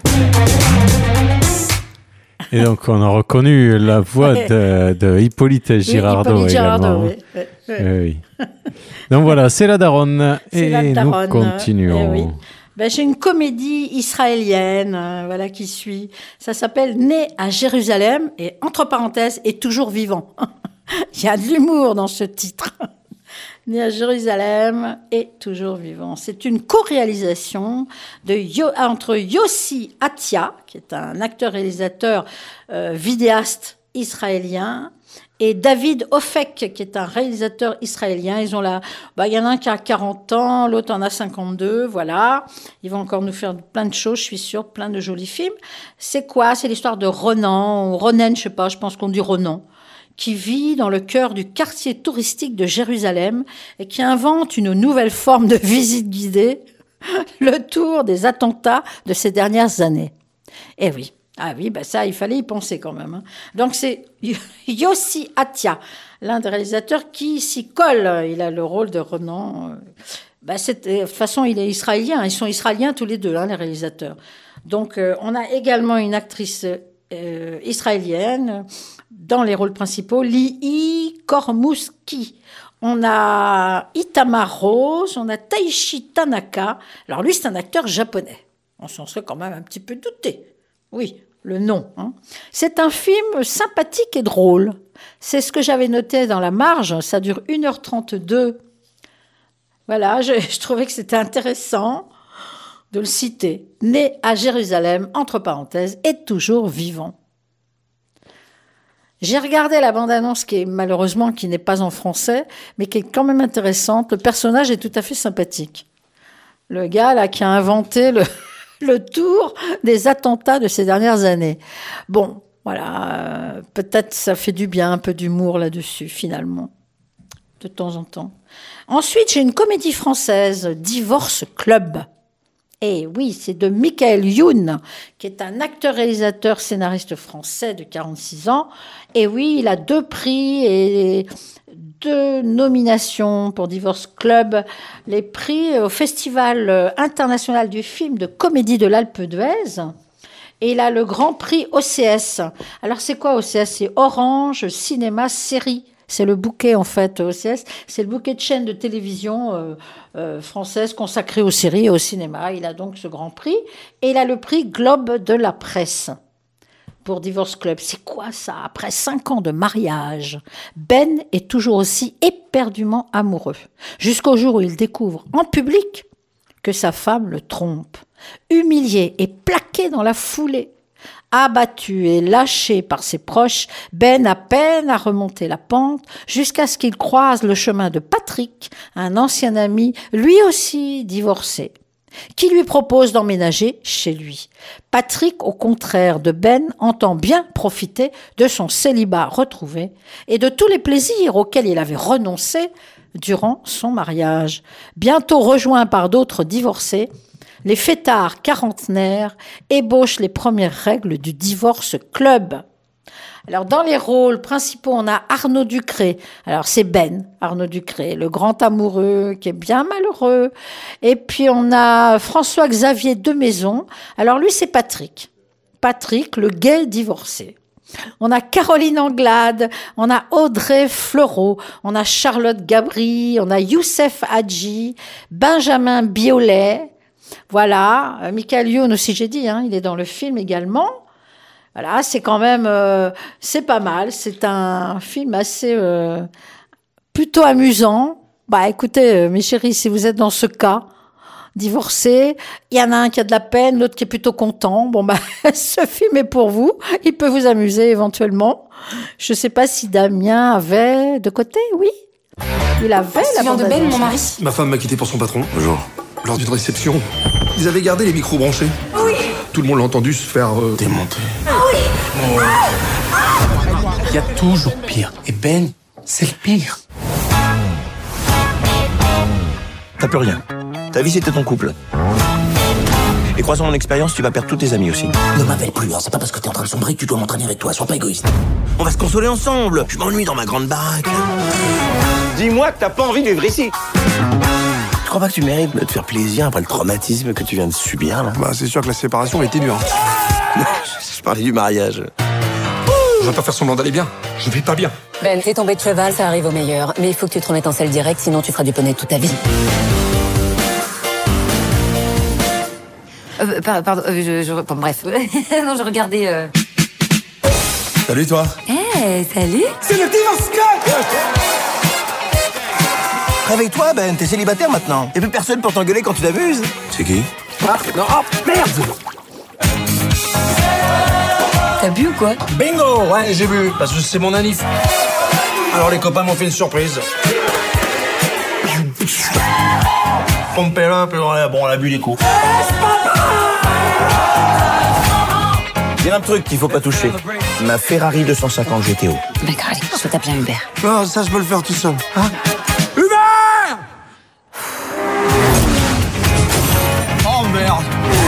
Et donc, on a reconnu la voix de, de Hippolyte Girardot. Oui, Hippolyte Girardot, également. oui. oui. Oui, oui. Donc voilà, c'est la daronne. C'est et la daronne. nous continuons. Eh oui. Ben, j'ai une comédie israélienne, euh, voilà, qui suit. Ça s'appelle Né à Jérusalem et entre parenthèses est toujours vivant. Il y a de l'humour dans ce titre. Né à Jérusalem et toujours vivant. C'est une co-réalisation de Yo, entre Yossi Atia, qui est un acteur-réalisateur euh, vidéaste israélien, et David Ofek, qui est un réalisateur israélien. Ils ont la, bah, il y en a un qui a quarante ans, l'autre en a cinquante-deux, voilà. Ils vont encore nous faire plein de choses, je suis sûre, plein de jolis films. C'est quoi? C'est l'histoire de Ronan, ou Ronen, je sais pas, je pense qu'on dit Ronan, qui vit dans le cœur du quartier touristique de Jérusalem et qui invente une nouvelle forme de visite guidée, le tour des attentats de ces dernières années. Eh oui. Ah oui, ben ça, il fallait y penser quand même. Hein. Donc c'est Yossi Atia, l'un des réalisateurs qui s'y colle. Il a le rôle de Ronan. Ben c'est, de toute façon, il est israélien. Ils sont israéliens tous les deux, hein, les réalisateurs. Donc euh, on a également une actrice euh, israélienne dans les rôles principaux, Li'i Kormouski. On a Itamar Rose, on a Taishi Tanaka. Alors lui, c'est un acteur japonais. On s'en serait quand même un petit peu douté. Oui, le nom. Hein. C'est un film sympathique et drôle. C'est ce que j'avais noté dans la marge. Ça dure une heure trente-deux. Voilà, je, je trouvais que c'était intéressant de le citer. Né à Jérusalem, entre parenthèses, est toujours vivant. J'ai regardé la bande-annonce qui est malheureusement qui n'est pas en français, mais qui est quand même intéressante. Le personnage est tout à fait sympathique. Le gars là qui a inventé le... le tour des attentats de ces dernières années. Bon, voilà, euh, peut-être ça fait du bien, un peu d'humour là-dessus, finalement. de temps en temps. Ensuite, j'ai une comédie française, Divorce Club. Et oui, c'est de Michael Youn, qui est un acteur-réalisateur scénariste français de quarante-six ans. Et oui, il a deux prix et deux nominations pour Divorce Club. Les prix au Festival international du film de comédie de l'Alpe d'Huez. Et il a le grand prix O C S. Alors, c'est quoi O C S? C'est Orange Cinéma Série. C'est le bouquet, en fait, O C S. C'est le bouquet de chaînes de télévision euh, euh, françaises consacrées aux séries et au cinéma. Il a donc ce grand prix. Et il a le prix Globe de la presse pour Divorce Club. C'est quoi ça? Après cinq ans de mariage, Ben est toujours aussi éperdument amoureux. Jusqu'au jour où il découvre en public que sa femme le trompe. Humilié et plaqué dans la foulée, abattu et lâché par ses proches, Ben a peine à remonter la pente jusqu'à ce qu'il croise le chemin de Patrick, un ancien ami, lui aussi divorcé, qui lui propose d'emménager chez lui. Patrick, au contraire de Ben, entend bien profiter de son célibat retrouvé et de tous les plaisirs auxquels il avait renoncé durant son mariage. Bientôt rejoint par d'autres divorcés, les fêtards quarantenaires ébauchent les premières règles du Divorce Club. Alors, dans les rôles principaux, on a Arnaud Ducré. Alors, c'est Ben, Arnaud Ducré, le grand amoureux qui est bien malheureux. Et puis, on a François-Xavier Demaison. Alors, lui, c'est Patrick. Patrick, le gay divorcé. On a Caroline Anglade, on a Audrey Fleurot, on a Charlotte Gabri, on a Youssef Hadji, Benjamin Biolay. Voilà, euh, Michael Youn aussi, j'ai dit, hein, il est dans le film également. Voilà, c'est quand même, euh, c'est pas mal. C'est un film assez, euh, plutôt amusant. Bah, écoutez, euh, mes chéris, si vous êtes dans ce cas, divorcé, il y en a un qui a de la peine, l'autre qui est plutôt content. Bon, bah, ce film est pour vous. Il peut vous amuser éventuellement. Je sais pas si Damien avait de côté, oui. Il avait la bande de Ben, mon mari. Ma femme m'a quitté pour son patron. Bonjour. Lors d'une réception, ils avaient gardé les micros branchés. Oui. Tout le monde l'a entendu se faire euh, démonter. Ah oui. Oh. Il y a toujours pire. Et Ben, c'est le pire. T'as plus rien. Ta vie, c'était ton couple. Et croisant mon expérience, tu vas perdre tous tes amis aussi. Ne m'appelle plus, hein. C'est pas parce que t'es en train de sombrer que tu dois m'entraîner avec toi. Sois pas égoïste. On va se consoler ensemble. Je m'ennuie dans ma grande baraque. Dis-moi que t'as pas envie de vivre ici. Je crois pas que tu mérites de te faire plaisir après le traumatisme que tu viens de subir, là. Bah, c'est sûr que la séparation a été dure. Je parlais du mariage. Je vais pas faire semblant d'aller bien. Je vais pas bien. Ben, t'es tombé de cheval, ça arrive au meilleur. Mais il faut que tu te remettes en selle direct, sinon tu feras du poney toute ta vie. Euh, par- pardon, euh, je, je, bon, bref. Non, je regardais... Euh... Salut, toi. Eh, hey, salut. C'est le Divorce Club. Réveille-toi, Ben, t'es célibataire maintenant. Y'a plus personne pour t'engueuler quand tu t'amuses. C'est qui? Ah, non, oh, merde. T'as bu ou quoi? Bingo, ouais, j'ai bu, parce que c'est mon anniv. Alors les copains m'ont fait une surprise. Pompé là, puis on a, bon, on a bu les coups. Il y a un truc qu'il faut pas toucher. Ma Ferrari deux cent cinquante G T O. D'accord, allez, je t'appelle un Uber. Non, ça, je peux le faire tout seul. Hein? Hubert! Oh merde!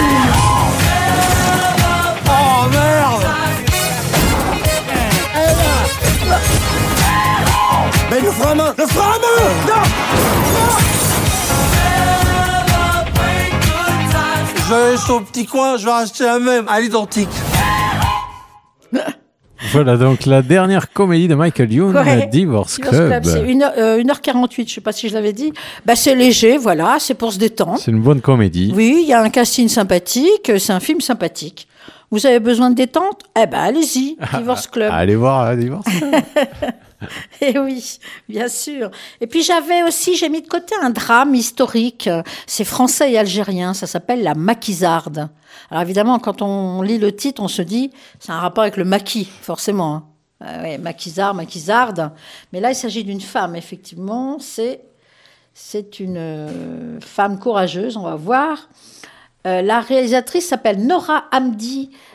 Oh merde! Ben, le frein à main! Le frein à main! Non! Je vais aller sur le petit coin, je vais acheter la même, à l'identique. Voilà donc la dernière comédie de Michael Youn, Ouais. Divorce Divorce Club. Club, c'est une heure, euh, une heure quarante-huit, je sais pas si je l'avais dit. Bah, c'est léger, voilà, c'est pour se détendre. C'est une bonne comédie. Oui, il y a un casting sympathique, c'est un film sympathique. Vous avez besoin de détente? Eh ben, allez-y, Divorce Club. Allez voir euh, Divorce Club. Eh oui, bien sûr. Et puis j'avais aussi, j'ai mis de côté un drame historique. C'est français et algérien, ça s'appelle La Maquisarde. Alors évidemment, quand on lit le titre, on se dit, c'est un rapport avec le maquis, forcément. Hein. Euh, ouais, maquisard, maquisarde. Mais là, il s'agit d'une femme, effectivement. C'est, c'est une euh, femme courageuse, on va voir. Euh, la réalisatrice s'appelle Nora Hamdi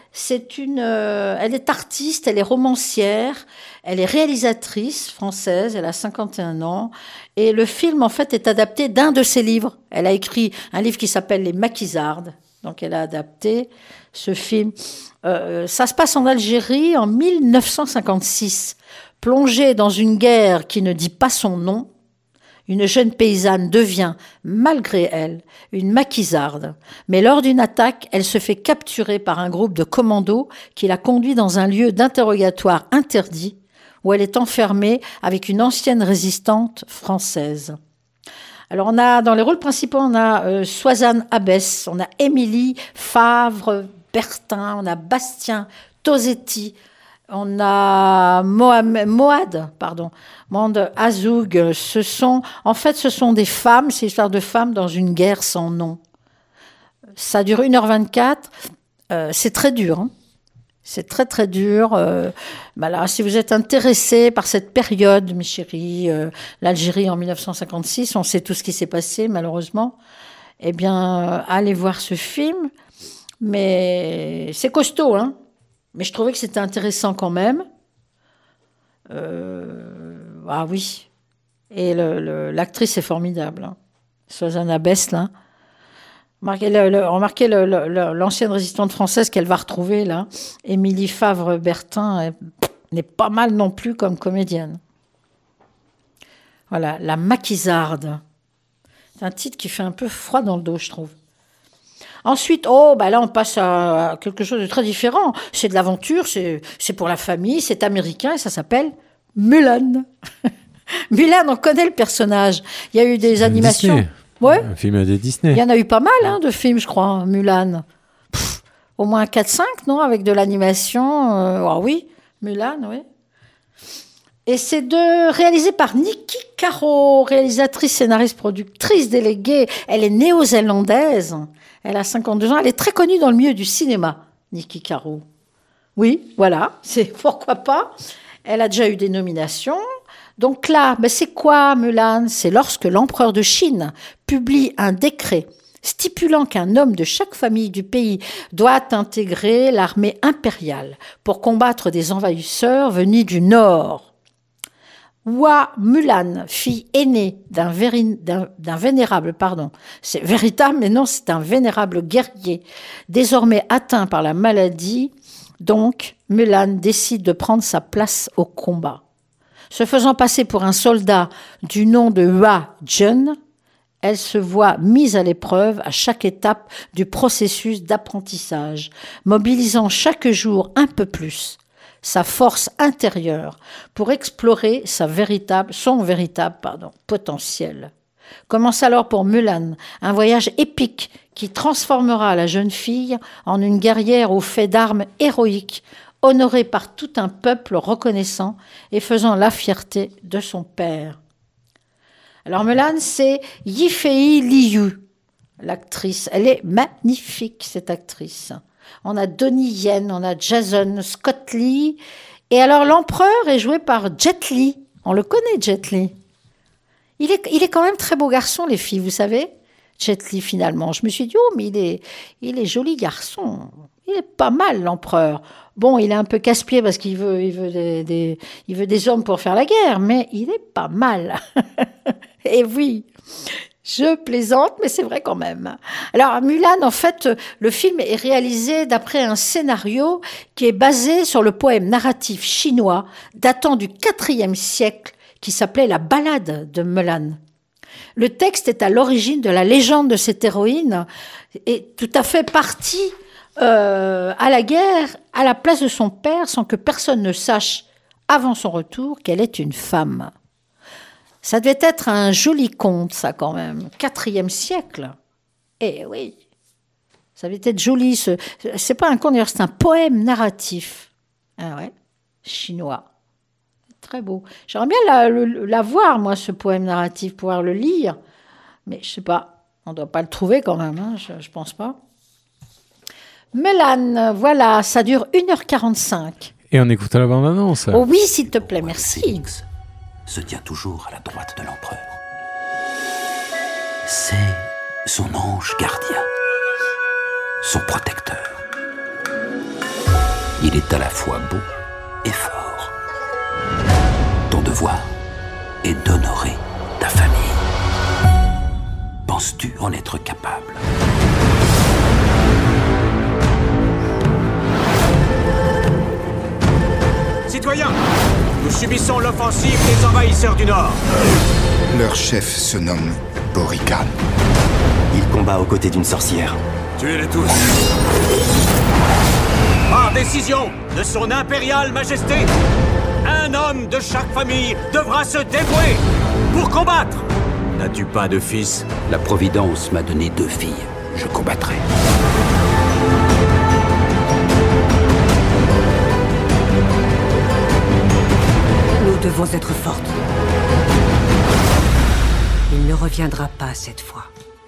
C'est une, euh, elle est artiste, elle est romancière, elle est réalisatrice française, elle a cinquante et un ans. Et le film, en fait, est adapté d'un de ses livres. Elle a écrit un livre qui s'appelle Les Maquisardes. Donc, elle a adapté ce film. Euh, ça se passe en Algérie en mille neuf cent cinquante-six. Plongée dans une guerre qui ne dit pas son nom, une jeune paysanne devient, malgré elle, une maquisarde. Mais lors d'une attaque, elle se fait capturer par un groupe de commandos qui la conduit dans un lieu d'interrogatoire interdit où elle est enfermée avec une ancienne résistante française. Alors on a, dans les rôles principaux, on a euh, Suzanne Abbès, on a Émilie Favre-Bertin, on a Bastien Tosetti, on a Mohamed, Moad, pardon, Mohamed Azoug. Ce sont, en fait, ce sont des femmes, c'est l'histoire de femmes dans une guerre sans nom. Ça dure une heure vingt-quatre, euh, c'est très dur, hein. C'est très très dur. Euh, bah là, si vous êtes intéressés par cette période, mes chéris, euh, l'Algérie en mille neuf cent cinquante-six, on sait tout ce qui s'est passé malheureusement, eh bien, euh, allez voir ce film. Mais c'est costaud, hein. Mais je trouvais que c'était intéressant quand même. Euh, ah oui. Et le, le, l'actrice est formidable. Hein. Suzanne Abbès, là. Remarquez, le, le, remarquez le, le, l'ancienne résistante française qu'elle va retrouver, là. Émilie Favre-Bertin n'est pas mal non plus comme comédienne. Voilà, La Maquisarde. C'est un titre qui fait un peu froid dans le dos, je trouve. Ensuite, oh, bah là, on passe à quelque chose de très différent. C'est de l'aventure, c'est, c'est pour la famille, c'est américain et ça s'appelle Mulan. Mulan, on connaît le personnage. Il y a eu des c'est animations. Disney. Ouais. Un film de Disney. Il y en a eu pas mal hein, de films, je crois, Mulan. Pff, au moins quatre cinq, non, avec de l'animation. Euh, ah oui, Mulan, oui. Et c'est de, réalisé par Niki Caro, réalisatrice, scénariste, productrice déléguée. Elle est néo-zélandaise. Elle a cinquante-deux ans. Elle est très connue dans le milieu du cinéma, Niki Caro. Oui, voilà, c'est pourquoi pas. Elle a déjà eu des nominations. Donc là, ben c'est quoi Mulan ? C'est lorsque l'empereur de Chine publie un décret stipulant qu'un homme de chaque famille du pays doit intégrer l'armée impériale pour combattre des envahisseurs venus du nord. Hua Mulan, fille aînée d'un, véri, d'un, d'un vénérable, pardon, c'est véritable, mais non, c'est un vénérable guerrier, désormais atteint par la maladie, donc Mulan décide de prendre sa place au combat. Se faisant passer pour un soldat du nom de Hua Jun, elle se voit mise à l'épreuve à chaque étape du processus d'apprentissage, mobilisant chaque jour un peu plus sa force intérieure pour explorer sa véritable, son véritable pardon, potentiel. Commence alors pour Mulan un voyage épique qui transformera la jeune fille en une guerrière aux faits d'armes héroïques, honorée par tout un peuple reconnaissant et faisant la fierté de son père. Alors Mulan, c'est Yifei Liu, l'actrice. Elle est magnifique, cette actrice. On a Donnie Yen, on a Jason Scott Lee. Et alors l'empereur est joué par Jet Li. On le connaît, Jet Li. Il est, il est quand même très beau garçon, les filles, vous savez. Jet Li, finalement. Je me suis dit, oh, mais il est, il est joli garçon. Il est pas mal, l'empereur. Bon, il est un peu casse-pied parce qu'il veut, il veut, des, des, il veut des hommes pour faire la guerre, mais il est pas mal. Et oui, je plaisante, mais c'est vrai quand même. Alors, Mulan, en fait, le film est réalisé d'après un scénario qui est basé sur le poème narratif chinois datant du quatrième siècle qui s'appelait La Ballade de Mulan. Le texte est à l'origine de la légende de cette héroïne et tout à fait partie Euh, à la guerre, à la place de son père, sans que personne ne sache, avant son retour, qu'elle est une femme. Ça devait être un joli conte, ça, quand même. Quatrième siècle. Eh oui, ça devait être joli. Ce... C'est pas un conte, d'ailleurs, c'est un poème narratif. Ah ouais, chinois. Très beau. J'aimerais bien la, la, la voir, moi, ce poème narratif, pouvoir le lire. Mais je sais pas, on doit pas le trouver quand même, hein, je, je pense pas. Mulan, voilà, ça dure une heure quarante-cinq. Et on écoute la bande-annonce. Oh oui, s'il te plaît, merci. Phénix se tient toujours à la droite de l'empereur. C'est son ange gardien, son protecteur. Il est à la fois beau et fort. Ton devoir est d'honorer ta famille. Penses-tu en être capable ? Citoyens, nous subissons l'offensive des envahisseurs du Nord. Leur chef se nomme Borican. Il combat aux côtés d'une sorcière. Tuez-les tous. Par décision de son impériale majesté, un homme de chaque famille devra se dévouer pour combattre. N'as-tu pas de fils ? La Providence m'a donné deux filles. Je combattrai. Nous devons être fortes. Il ne reviendra pas cette fois.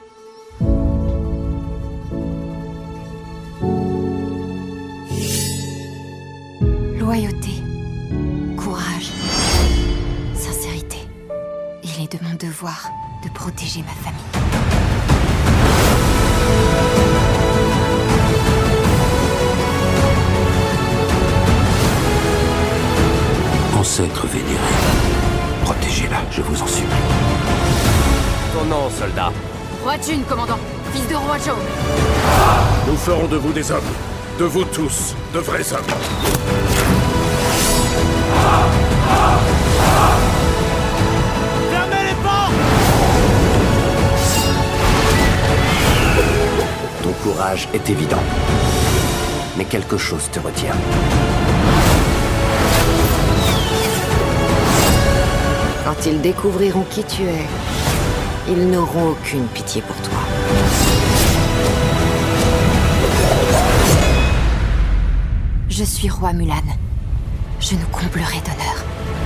Loyauté, courage, sincérité. Il est de mon devoir de protéger ma famille. Ancêtre vénéré, protégez-la, je vous en supplie. Ton nom, soldat ? Roi Jun, commandant, fils de roi Zhao. Nous ferons de vous des hommes, de vous tous, de vrais hommes. Fermez les portes ! Ton courage est évident. Mais quelque chose te retient. Quand ils découvriront qui tu es, ils n'auront aucune pitié pour toi. Je suis roi Mulan. Je nous comblerai d'honneur.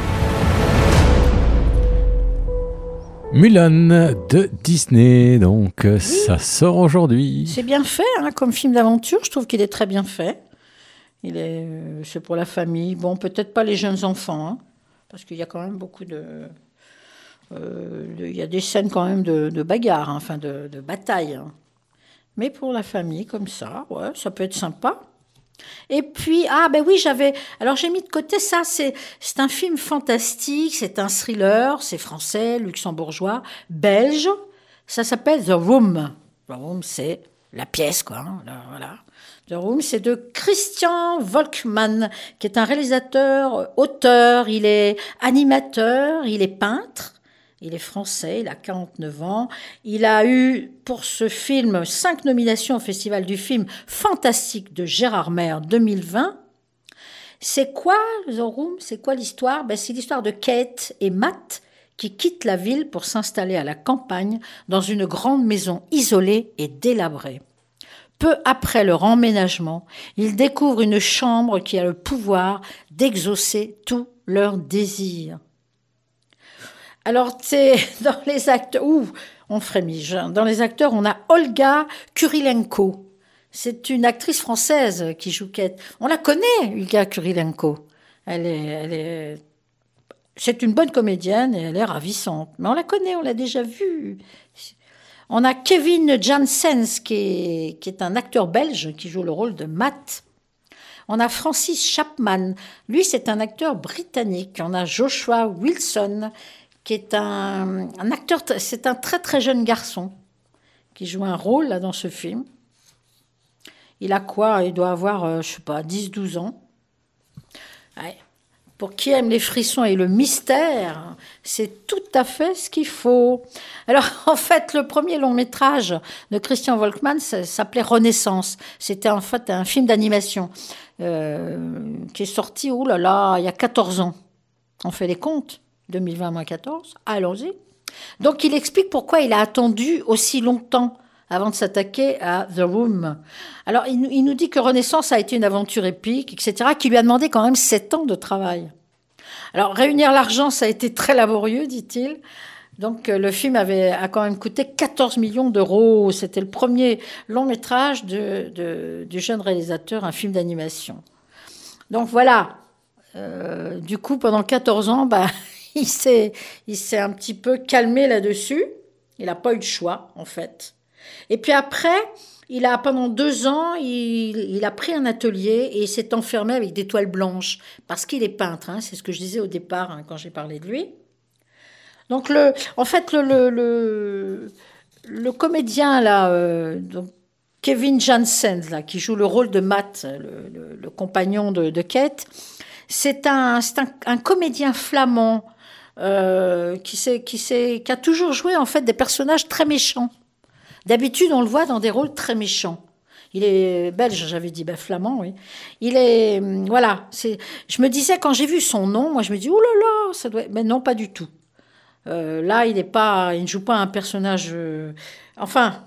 Mulan de Disney, donc oui. Ça sort aujourd'hui. C'est bien fait, hein, comme film d'aventure. Je trouve qu'il est très bien fait. Il est, euh, c'est pour la famille. Bon, peut-être pas les jeunes enfants, hein, parce qu'il y a quand même beaucoup de, euh, de, il y a des scènes quand même de, de bagarre, hein, enfin de, de bataille. Hein. Mais pour la famille, comme ça, ouais, ça peut être sympa. Et puis, ah ben oui, j'avais... Alors j'ai mis de côté ça, c'est, c'est un film fantastique, c'est un thriller, c'est français, luxembourgeois, belge. Ça s'appelle The Room. The Room, c'est la pièce, quoi. Hein, voilà. The Room, c'est de Christian Volkmann, qui est un réalisateur, auteur, il est animateur, il est peintre. Il est français, il a quarante-neuf ans. Il a eu, pour ce film, cinq nominations au Festival du film fantastique de Gérard Maire deux mille vingt. C'est quoi, The Room ? C'est quoi l'histoire ? Ben, c'est l'histoire de Kate et Matt qui quittent la ville pour s'installer à la campagne dans une grande maison isolée et délabrée. Peu après leur emménagement, ils découvrent une chambre qui a le pouvoir d'exaucer tous leurs désirs. Alors, c'est dans les acteurs, ouh, on frémige. Dans les acteurs, on a Olga Kurilenko. C'est une actrice française qui joue Kate. On la connaît, Olga Kurilenko. Elle est, elle est, c'est une bonne comédienne et elle est ravissante. Mais on la connaît, on l'a déjà vue. On a Kevin Janssens, qui est, qui est un acteur belge qui joue le rôle de Matt. On a Francis Chapman. Lui, c'est un acteur britannique. On a Joshua Wilson, qui est un, un acteur, c'est un très très jeune garçon qui joue un rôle là dans ce film. Il a quoi ? Il doit avoir, euh, je sais pas, dix douze ans. Ouais. Pour qui aime les frissons et le mystère, c'est tout à fait ce qu'il faut. Alors, en fait, le premier long métrage de Christian Volkmann s'appelait Renaissance. C'était en fait un film d'animation euh, qui est sorti, oh là là, il y a quatorze ans. On fait les comptes. deux mille vingt moins quatorze, allons-y. Donc, il explique pourquoi il a attendu aussi longtemps avant de s'attaquer à The Room. Alors, il, il nous dit que Renaissance a été une aventure épique, et cetera, qui lui a demandé quand même sept ans de travail. Alors, réunir l'argent, ça a été très laborieux, dit-il. Donc, le film avait, a quand même coûté quatorze millions d'euros. C'était le premier long métrage de, de, du jeune réalisateur, un film d'animation. Donc, voilà. Euh, du coup, pendant quatorze ans, bah, il s'est, il s'est un petit peu calmé là-dessus. Il n'a pas eu de choix, en fait. Et puis après, Il a, pendant deux ans, il, il a pris un atelier et il s'est enfermé avec des toiles blanches parce qu'il est peintre. Hein, c'est ce que je disais au départ hein, quand j'ai parlé de lui. Donc, le, en fait, le, le, le, le comédien, là, euh, donc Kevin Jansen, là, qui joue le rôle de Matt, le, le, le compagnon de, de Kate, c'est un, c'est un, un comédien flamand euh, qui, s'est, qui, s'est, qui a toujours joué, en fait, des personnages très méchants. D'habitude, on le voit dans des rôles très méchants. Il est belge, j'avais dit, ben flamand, oui. Il est, voilà. C'est, je me disais, quand j'ai vu son nom, moi, je me dis, oh là là, ça doit être... Mais non, pas du tout. Euh, là, il est pas, il ne joue pas un personnage... Euh, enfin,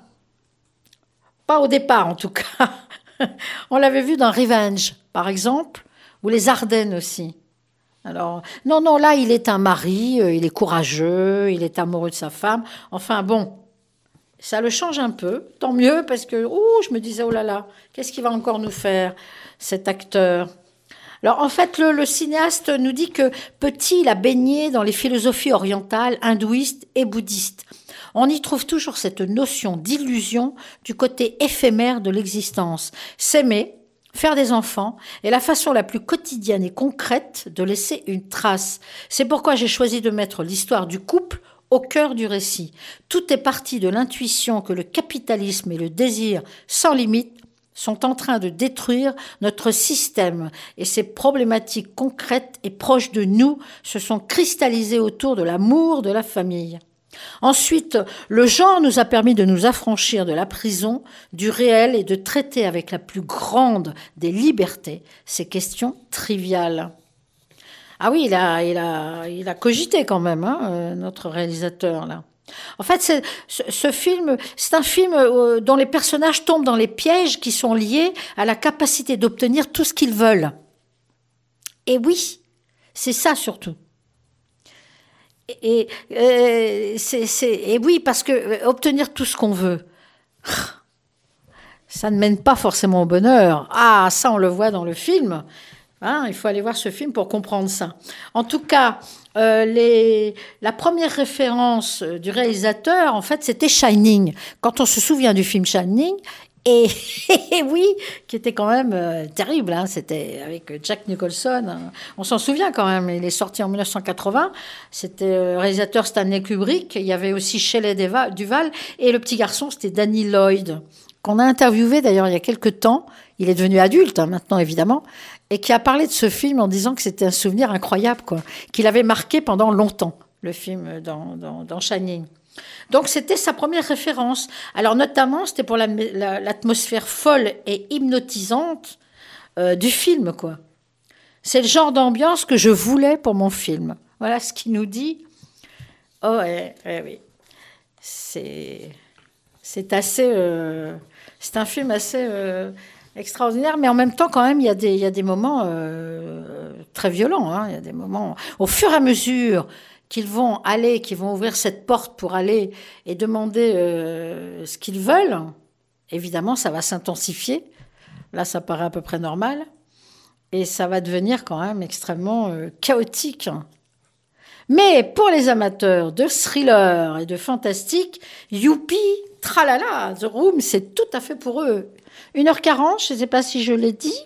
pas au départ, en tout cas. On l'avait vu dans Revenge, par exemple, ou Les Ardennes aussi. Alors, non, non, là, il est un mari, euh, il est courageux, il est amoureux de sa femme. Enfin, bon... Ça le change un peu, tant mieux, parce que ouh, je me disais, oh là là, qu'est-ce qu'il va encore nous faire, cet acteur ? Alors, en fait, le, le cinéaste nous dit que petit, il a baigné dans les philosophies orientales, hindouistes et bouddhistes. On y trouve toujours cette notion d'illusion du côté éphémère de l'existence. S'aimer, faire des enfants est la façon la plus quotidienne et concrète de laisser une trace. C'est pourquoi j'ai choisi de mettre l'histoire du couple au cœur du récit. Tout est parti de l'intuition que le capitalisme et le désir sans limite sont en train de détruire notre système et ces problématiques concrètes et proches de nous se sont cristallisées autour de l'amour de la famille. Ensuite, le genre nous a permis de nous affranchir de la prison, du réel et de traiter avec la plus grande des libertés ces questions triviales. Ah oui, il a, il a, il a cogité quand même, hein, euh, notre réalisateur, là. En fait, c'est, ce, ce film, c'est un film euh, dont les personnages tombent dans les pièges qui sont liés à la capacité d'obtenir tout ce qu'ils veulent. Et oui, c'est ça surtout. Et, et, euh, c'est, c'est, et oui, parce que euh, obtenir tout ce qu'on veut, ça ne mène pas forcément au bonheur. Ah, ça, on le voit dans le film. Hein, il faut aller voir ce film pour comprendre ça. En tout cas, euh, les, la première référence du réalisateur, en fait, c'était Shining. Quand on se souvient du film Shining, et, et oui, qui était quand même euh, terrible, hein, c'était avec Jack Nicholson. Hein, on s'en souvient quand même, il est sorti en dix-neuf cent quatre-vingts. C'était le euh, réalisateur Stanley Kubrick. Il y avait aussi Shelley Duval. Et le petit garçon, c'était Danny Lloyd, qu'on a interviewé d'ailleurs il y a quelques temps. Il est devenu adulte, hein, maintenant évidemment, et qui a parlé de ce film en disant que c'était un souvenir incroyable, quoi, qu'il avait marqué pendant longtemps, le film dans, dans, dans Shining. Donc c'était sa première référence. Alors notamment, c'était pour la, la, l'atmosphère folle et hypnotisante euh, du film, quoi. C'est le genre d'ambiance que je voulais pour mon film. Voilà ce qu'il nous dit. Oh, ouais, ouais, oui. C'est, c'est assez... Euh, c'est un film assez... Euh, extraordinaire, mais en même temps, quand même, il y a des, il y a des moments euh, très violents. Hein. Il y a des moments... Au fur et à mesure qu'ils vont aller, qu'ils vont ouvrir cette porte pour aller et demander euh, ce qu'ils veulent, évidemment, ça va s'intensifier. Là, ça paraît à peu près normal. Et ça va devenir quand même extrêmement euh, chaotique. Mais pour les amateurs de thriller et de fantastique, youpi, tralala, The Room, c'est tout à fait pour eux. une heure quarante, je ne sais pas si je l'ai dit.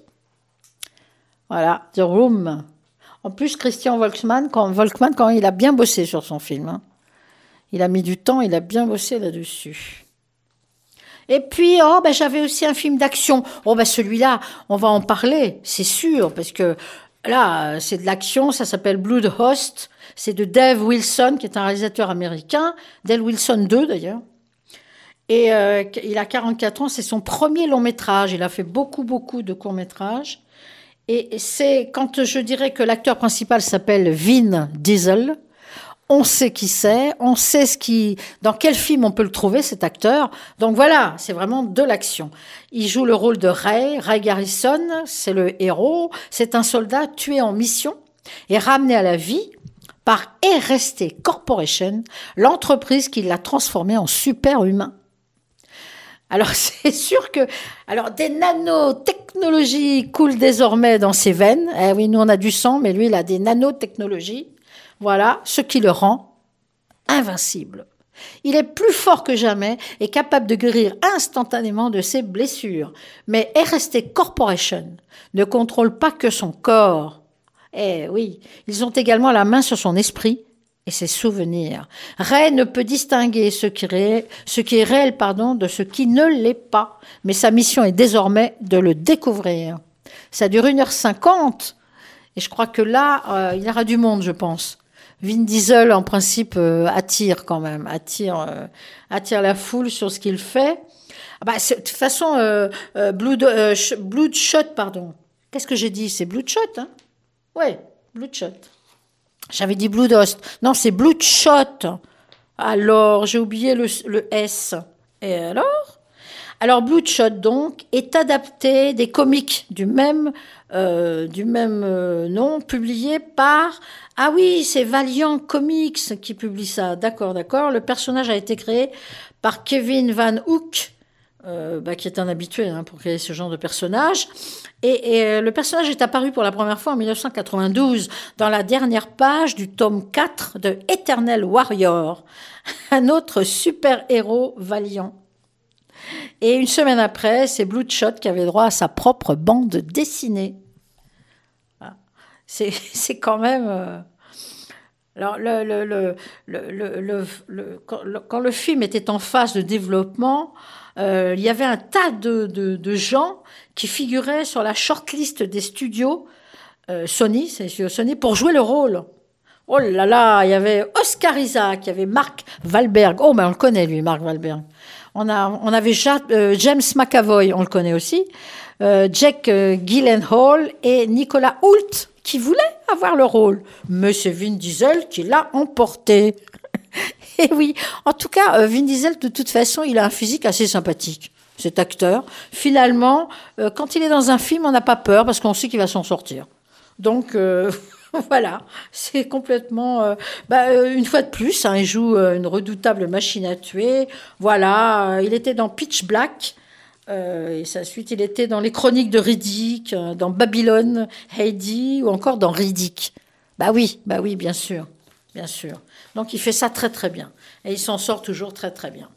Voilà, The Room. En plus, Christian Volkmann, quand, Volkmann, quand il a bien bossé sur son film. Hein. Il a mis du temps, il a bien bossé là-dessus. Et puis, oh, ben, j'avais aussi un film d'action. Oh, ben, celui-là, on va en parler, c'est sûr, parce que là, c'est de l'action, ça s'appelle Blood Host. C'est de Dave Wilson, qui est un réalisateur américain. Dale Wilson deux, d'ailleurs. Et euh, il a quarante-quatre ans, c'est son premier long métrage. Il a fait beaucoup, beaucoup de courts métrages. Et c'est quand je dirais que l'acteur principal s'appelle Vin Diesel, on sait qui c'est, on sait ce qui, dans quel film on peut le trouver, cet acteur. Donc voilà, c'est vraiment de l'action. Il joue le rôle de Ray, Ray Garrison, c'est le héros. C'est un soldat tué en mission et ramené à la vie par E R S T Corporation, l'entreprise qui l'a transformé en super-humain. Alors, c'est sûr que... Alors, des nanotechnologies coulent désormais dans ses veines. Eh oui, nous, on a du sang, mais lui, il a des nanotechnologies. Voilà, ce qui le rend invincible. Il est plus fort que jamais et capable de guérir instantanément de ses blessures. Mais R S T Corporation ne contrôle pas que son corps. Eh oui, ils ont également la main sur son esprit et ses souvenirs. Ray ne peut distinguer ce qui est réel, ce qui est réel pardon, de ce qui ne l'est pas. Mais sa mission est désormais de le découvrir. Ça dure une heure cinquante et je crois que là, euh, il y aura du monde, je pense. Vin Diesel, en principe, euh, attire quand même, attire, euh, attire la foule sur ce qu'il fait. Ah bah, de toute façon, euh, euh, Blood, euh, Bloodshot, pardon. Qu'est-ce que j'ai dit? C'est Bloodshot, hein? Ouais, Bloodshot. J'avais dit Bloodhost. Non, c'est Bloodshot. Alors, j'ai oublié le, le S. Et alors? Alors, Bloodshot, donc, est adapté des comics du même, euh, du même euh, nom, publiés par... Ah oui, c'est Valiant Comics qui publie ça. D'accord, d'accord. Le personnage a été créé par Kevin Van Hook, euh, bah, qui est un habitué hein, pour créer ce genre de personnage. Et, et euh, le personnage est apparu pour la première fois en dix-neuf cent quatre-vingt-douze dans la dernière page du tome quatre de Eternal Warrior, un autre super-héros Valiant. Et une semaine après, c'est Bloodshot qui avait droit à sa propre bande dessinée. C'est, c'est quand même... Euh... Alors, le, le, le, le, le, le, le, quand, le, quand le film était en phase de développement, euh, il y avait un tas de, de, de gens qui figuraient sur la shortlist des studios euh, Sony, c'est les studios Sony, pour jouer le rôle. Oh là là, il y avait Oscar Isaac, il y avait Mark Wahlberg. Oh, mais on le connaît, lui, Mark Wahlberg. On, a, on avait Jacques, euh, James McAvoy, on le connaît aussi. Euh, Jack euh, Gyllenhaal et Nicolas Hoult, qui voulait avoir le rôle. Mais c'est Vin Diesel qui l'a emporté. Et oui, en tout cas, euh, Vin Diesel, de toute façon, il a un physique assez sympathique, cet acteur. Finalement, euh, quand il est dans un film, on n'a pas peur parce qu'on sait qu'il va s'en sortir. Donc, euh, voilà, c'est complètement... Euh, bah, euh, une fois de plus, hein, il joue euh, une redoutable machine à tuer. Voilà, euh, il était dans Pitch Black. Euh, et sa suite, il était dans les Chroniques de Riddick, euh, dans Babylone, Heidi, ou encore dans Riddick. Bah oui, bah oui, bien sûr, bien sûr. Donc il fait ça très très bien, et il s'en sort toujours très très bien.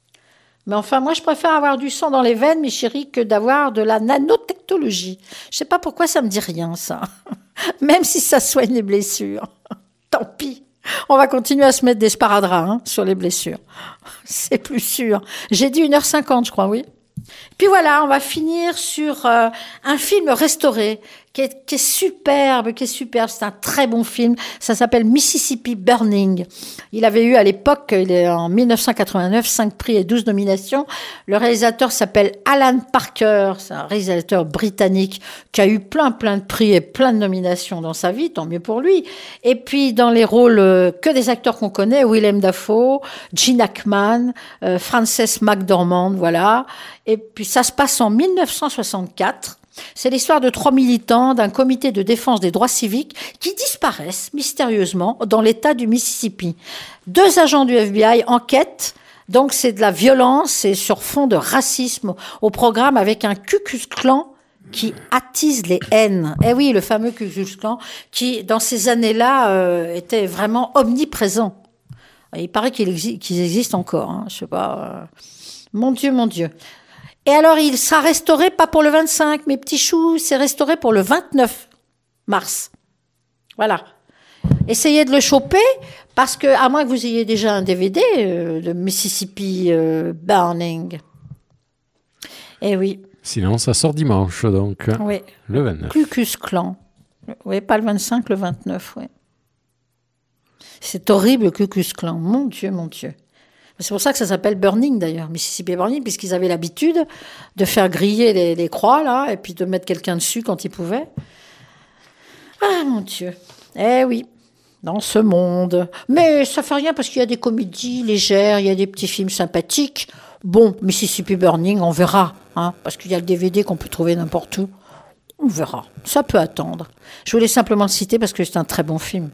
Mais enfin, moi, je préfère avoir du sang dans les veines, mes chéris, que d'avoir de la nanotechnologie. Je sais pas pourquoi ça me dit rien, ça. Même si ça soigne les blessures. Tant pis. On va continuer à se mettre des sparadraps hein, sur les blessures. C'est plus sûr. J'ai dit une heure cinquante, je crois, oui. Puis voilà, on va finir sur euh, un film restauré qui est, qui est superbe, qui est superbe. C'est un très bon film. Ça s'appelle Mississippi Burning. Il avait eu à l'époque, il est en dix-neuf cent quatre-vingt-neuf, cinq prix et douze nominations. Le réalisateur s'appelle Alan Parker. C'est un réalisateur britannique qui a eu plein, plein de prix et plein de nominations dans sa vie. Tant mieux pour lui. Et puis, dans les rôles euh, que des acteurs qu'on connaît, Willem Dafoe, Gene Hackman, euh, Frances McDormand, voilà. Et puis, ça se passe en dix-neuf cent soixante-quatre. C'est l'histoire de trois militants d'un comité de défense des droits civiques qui disparaissent mystérieusement dans l'État du Mississippi. Deux agents du F B I enquêtent, donc c'est de la violence et sur fond de racisme au programme avec un Ku Klux Klan qui attise les haines. Eh oui, le fameux Ku Klux Klan qui, dans ces années-là, euh, était vraiment omniprésent. Il paraît qu'il exi- qu'ils existent encore, hein, je sais pas. Euh... Mon Dieu, mon Dieu. Et alors, il sera restauré, pas pour le vingt-cinq, mes petits choux, c'est restauré pour le vingt-neuf mars. Voilà. Essayez de le choper, parce que, à moins que vous ayez déjà un D V D euh, de Mississippi euh, Burning. Eh oui. Sinon, ça sort dimanche, donc. Oui. Le vingt-neuf. Ku Klux Klan. Oui, pas le vingt-cinq, le vingt-neuf, oui. C'est horrible, Ku Klux Klan. Mon Dieu, mon Dieu. C'est pour ça que ça s'appelle Burning, d'ailleurs, Mississippi Burning, puisqu'ils avaient l'habitude de faire griller les, les croix, là, et puis de mettre quelqu'un dessus quand ils pouvaient. Ah, mon Dieu. Eh oui, dans ce monde. Mais ça fait rien, parce qu'il y a des comédies légères, il y a des petits films sympathiques. Bon, Mississippi Burning, on verra, hein, parce qu'il y a le D V D qu'on peut trouver n'importe où. On verra. Ça peut attendre. Je voulais simplement le citer, parce que c'est un très bon film.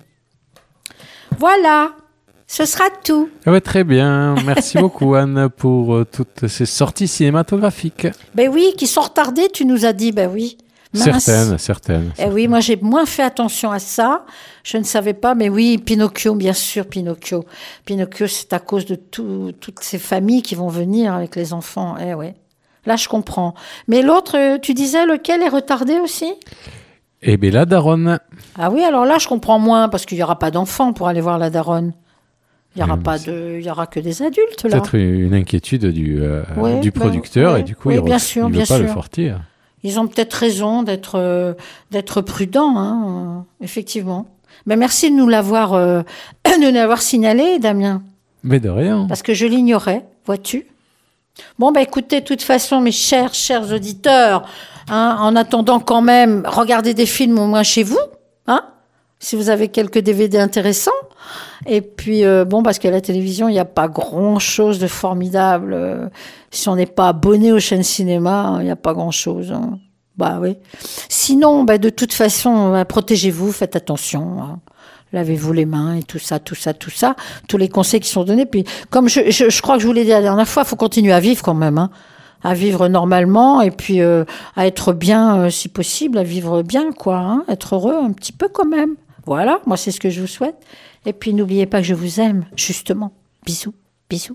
Voilà. Ce sera tout. Ah ouais, très bien. Merci beaucoup, Anne, pour euh, toutes ces sorties cinématographiques. Ben oui, qui sont retardées, tu nous as dit. Ben oui. Mince. Certaines, certaines. Eh oui, moi j'ai moins fait attention à ça. Je ne savais pas, mais oui, Pinocchio, bien sûr, Pinocchio. Pinocchio, c'est à cause de tout, toutes ces familles qui vont venir avec les enfants. Eh oui. Là, je comprends. Mais l'autre, tu disais lequel est retardé aussi ? Eh bien, la daronne. Ah oui, alors là, je comprends moins parce qu'il n'y aura pas d'enfants pour aller voir la daronne. Il n'y aura pas de, il y aura que des adultes là. Peut-être une inquiétude du, euh, ouais, du producteur ben, ouais, et du coup oui, il bien ne sûr, veut bien pas sûr. le sortir. Ils ont peut-être raison d'être euh, d'être prudents, hein, euh, effectivement. Mais merci de nous l'avoir euh, de nous l'avoir signalé, Damien. Mais de rien. Parce que je l'ignorais, vois-tu. Bon, bah écoutez, de toute façon, mes chers, chers auditeurs, hein, en attendant quand même, regardez des films au moins chez vous, hein, si vous avez quelques D V D intéressants. Et puis, euh, bon, parce qu'à la télévision, il n'y a pas grand-chose de formidable. Euh, si on n'est pas abonné aux chaînes cinéma, il n'y a pas grand-chose. Hein. Bah oui. Sinon, bah, de toute façon, bah, protégez-vous, faites attention. Hein. Lavez-vous les mains et tout ça, tout ça, tout ça. Tous les conseils qui sont donnés. Puis, comme je, je, je crois que je vous l'ai dit la dernière fois, il faut continuer à vivre quand même. Hein. À vivre normalement et puis euh, à être bien, euh, si possible, à vivre bien, quoi. Hein. Être heureux un petit peu quand même. Voilà, moi, c'est ce que je vous souhaite. Et puis, n'oubliez pas que je vous aime, justement. Bisous, bisous.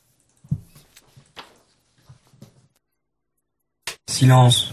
Silence.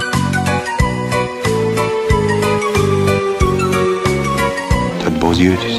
Yeux, tu sais.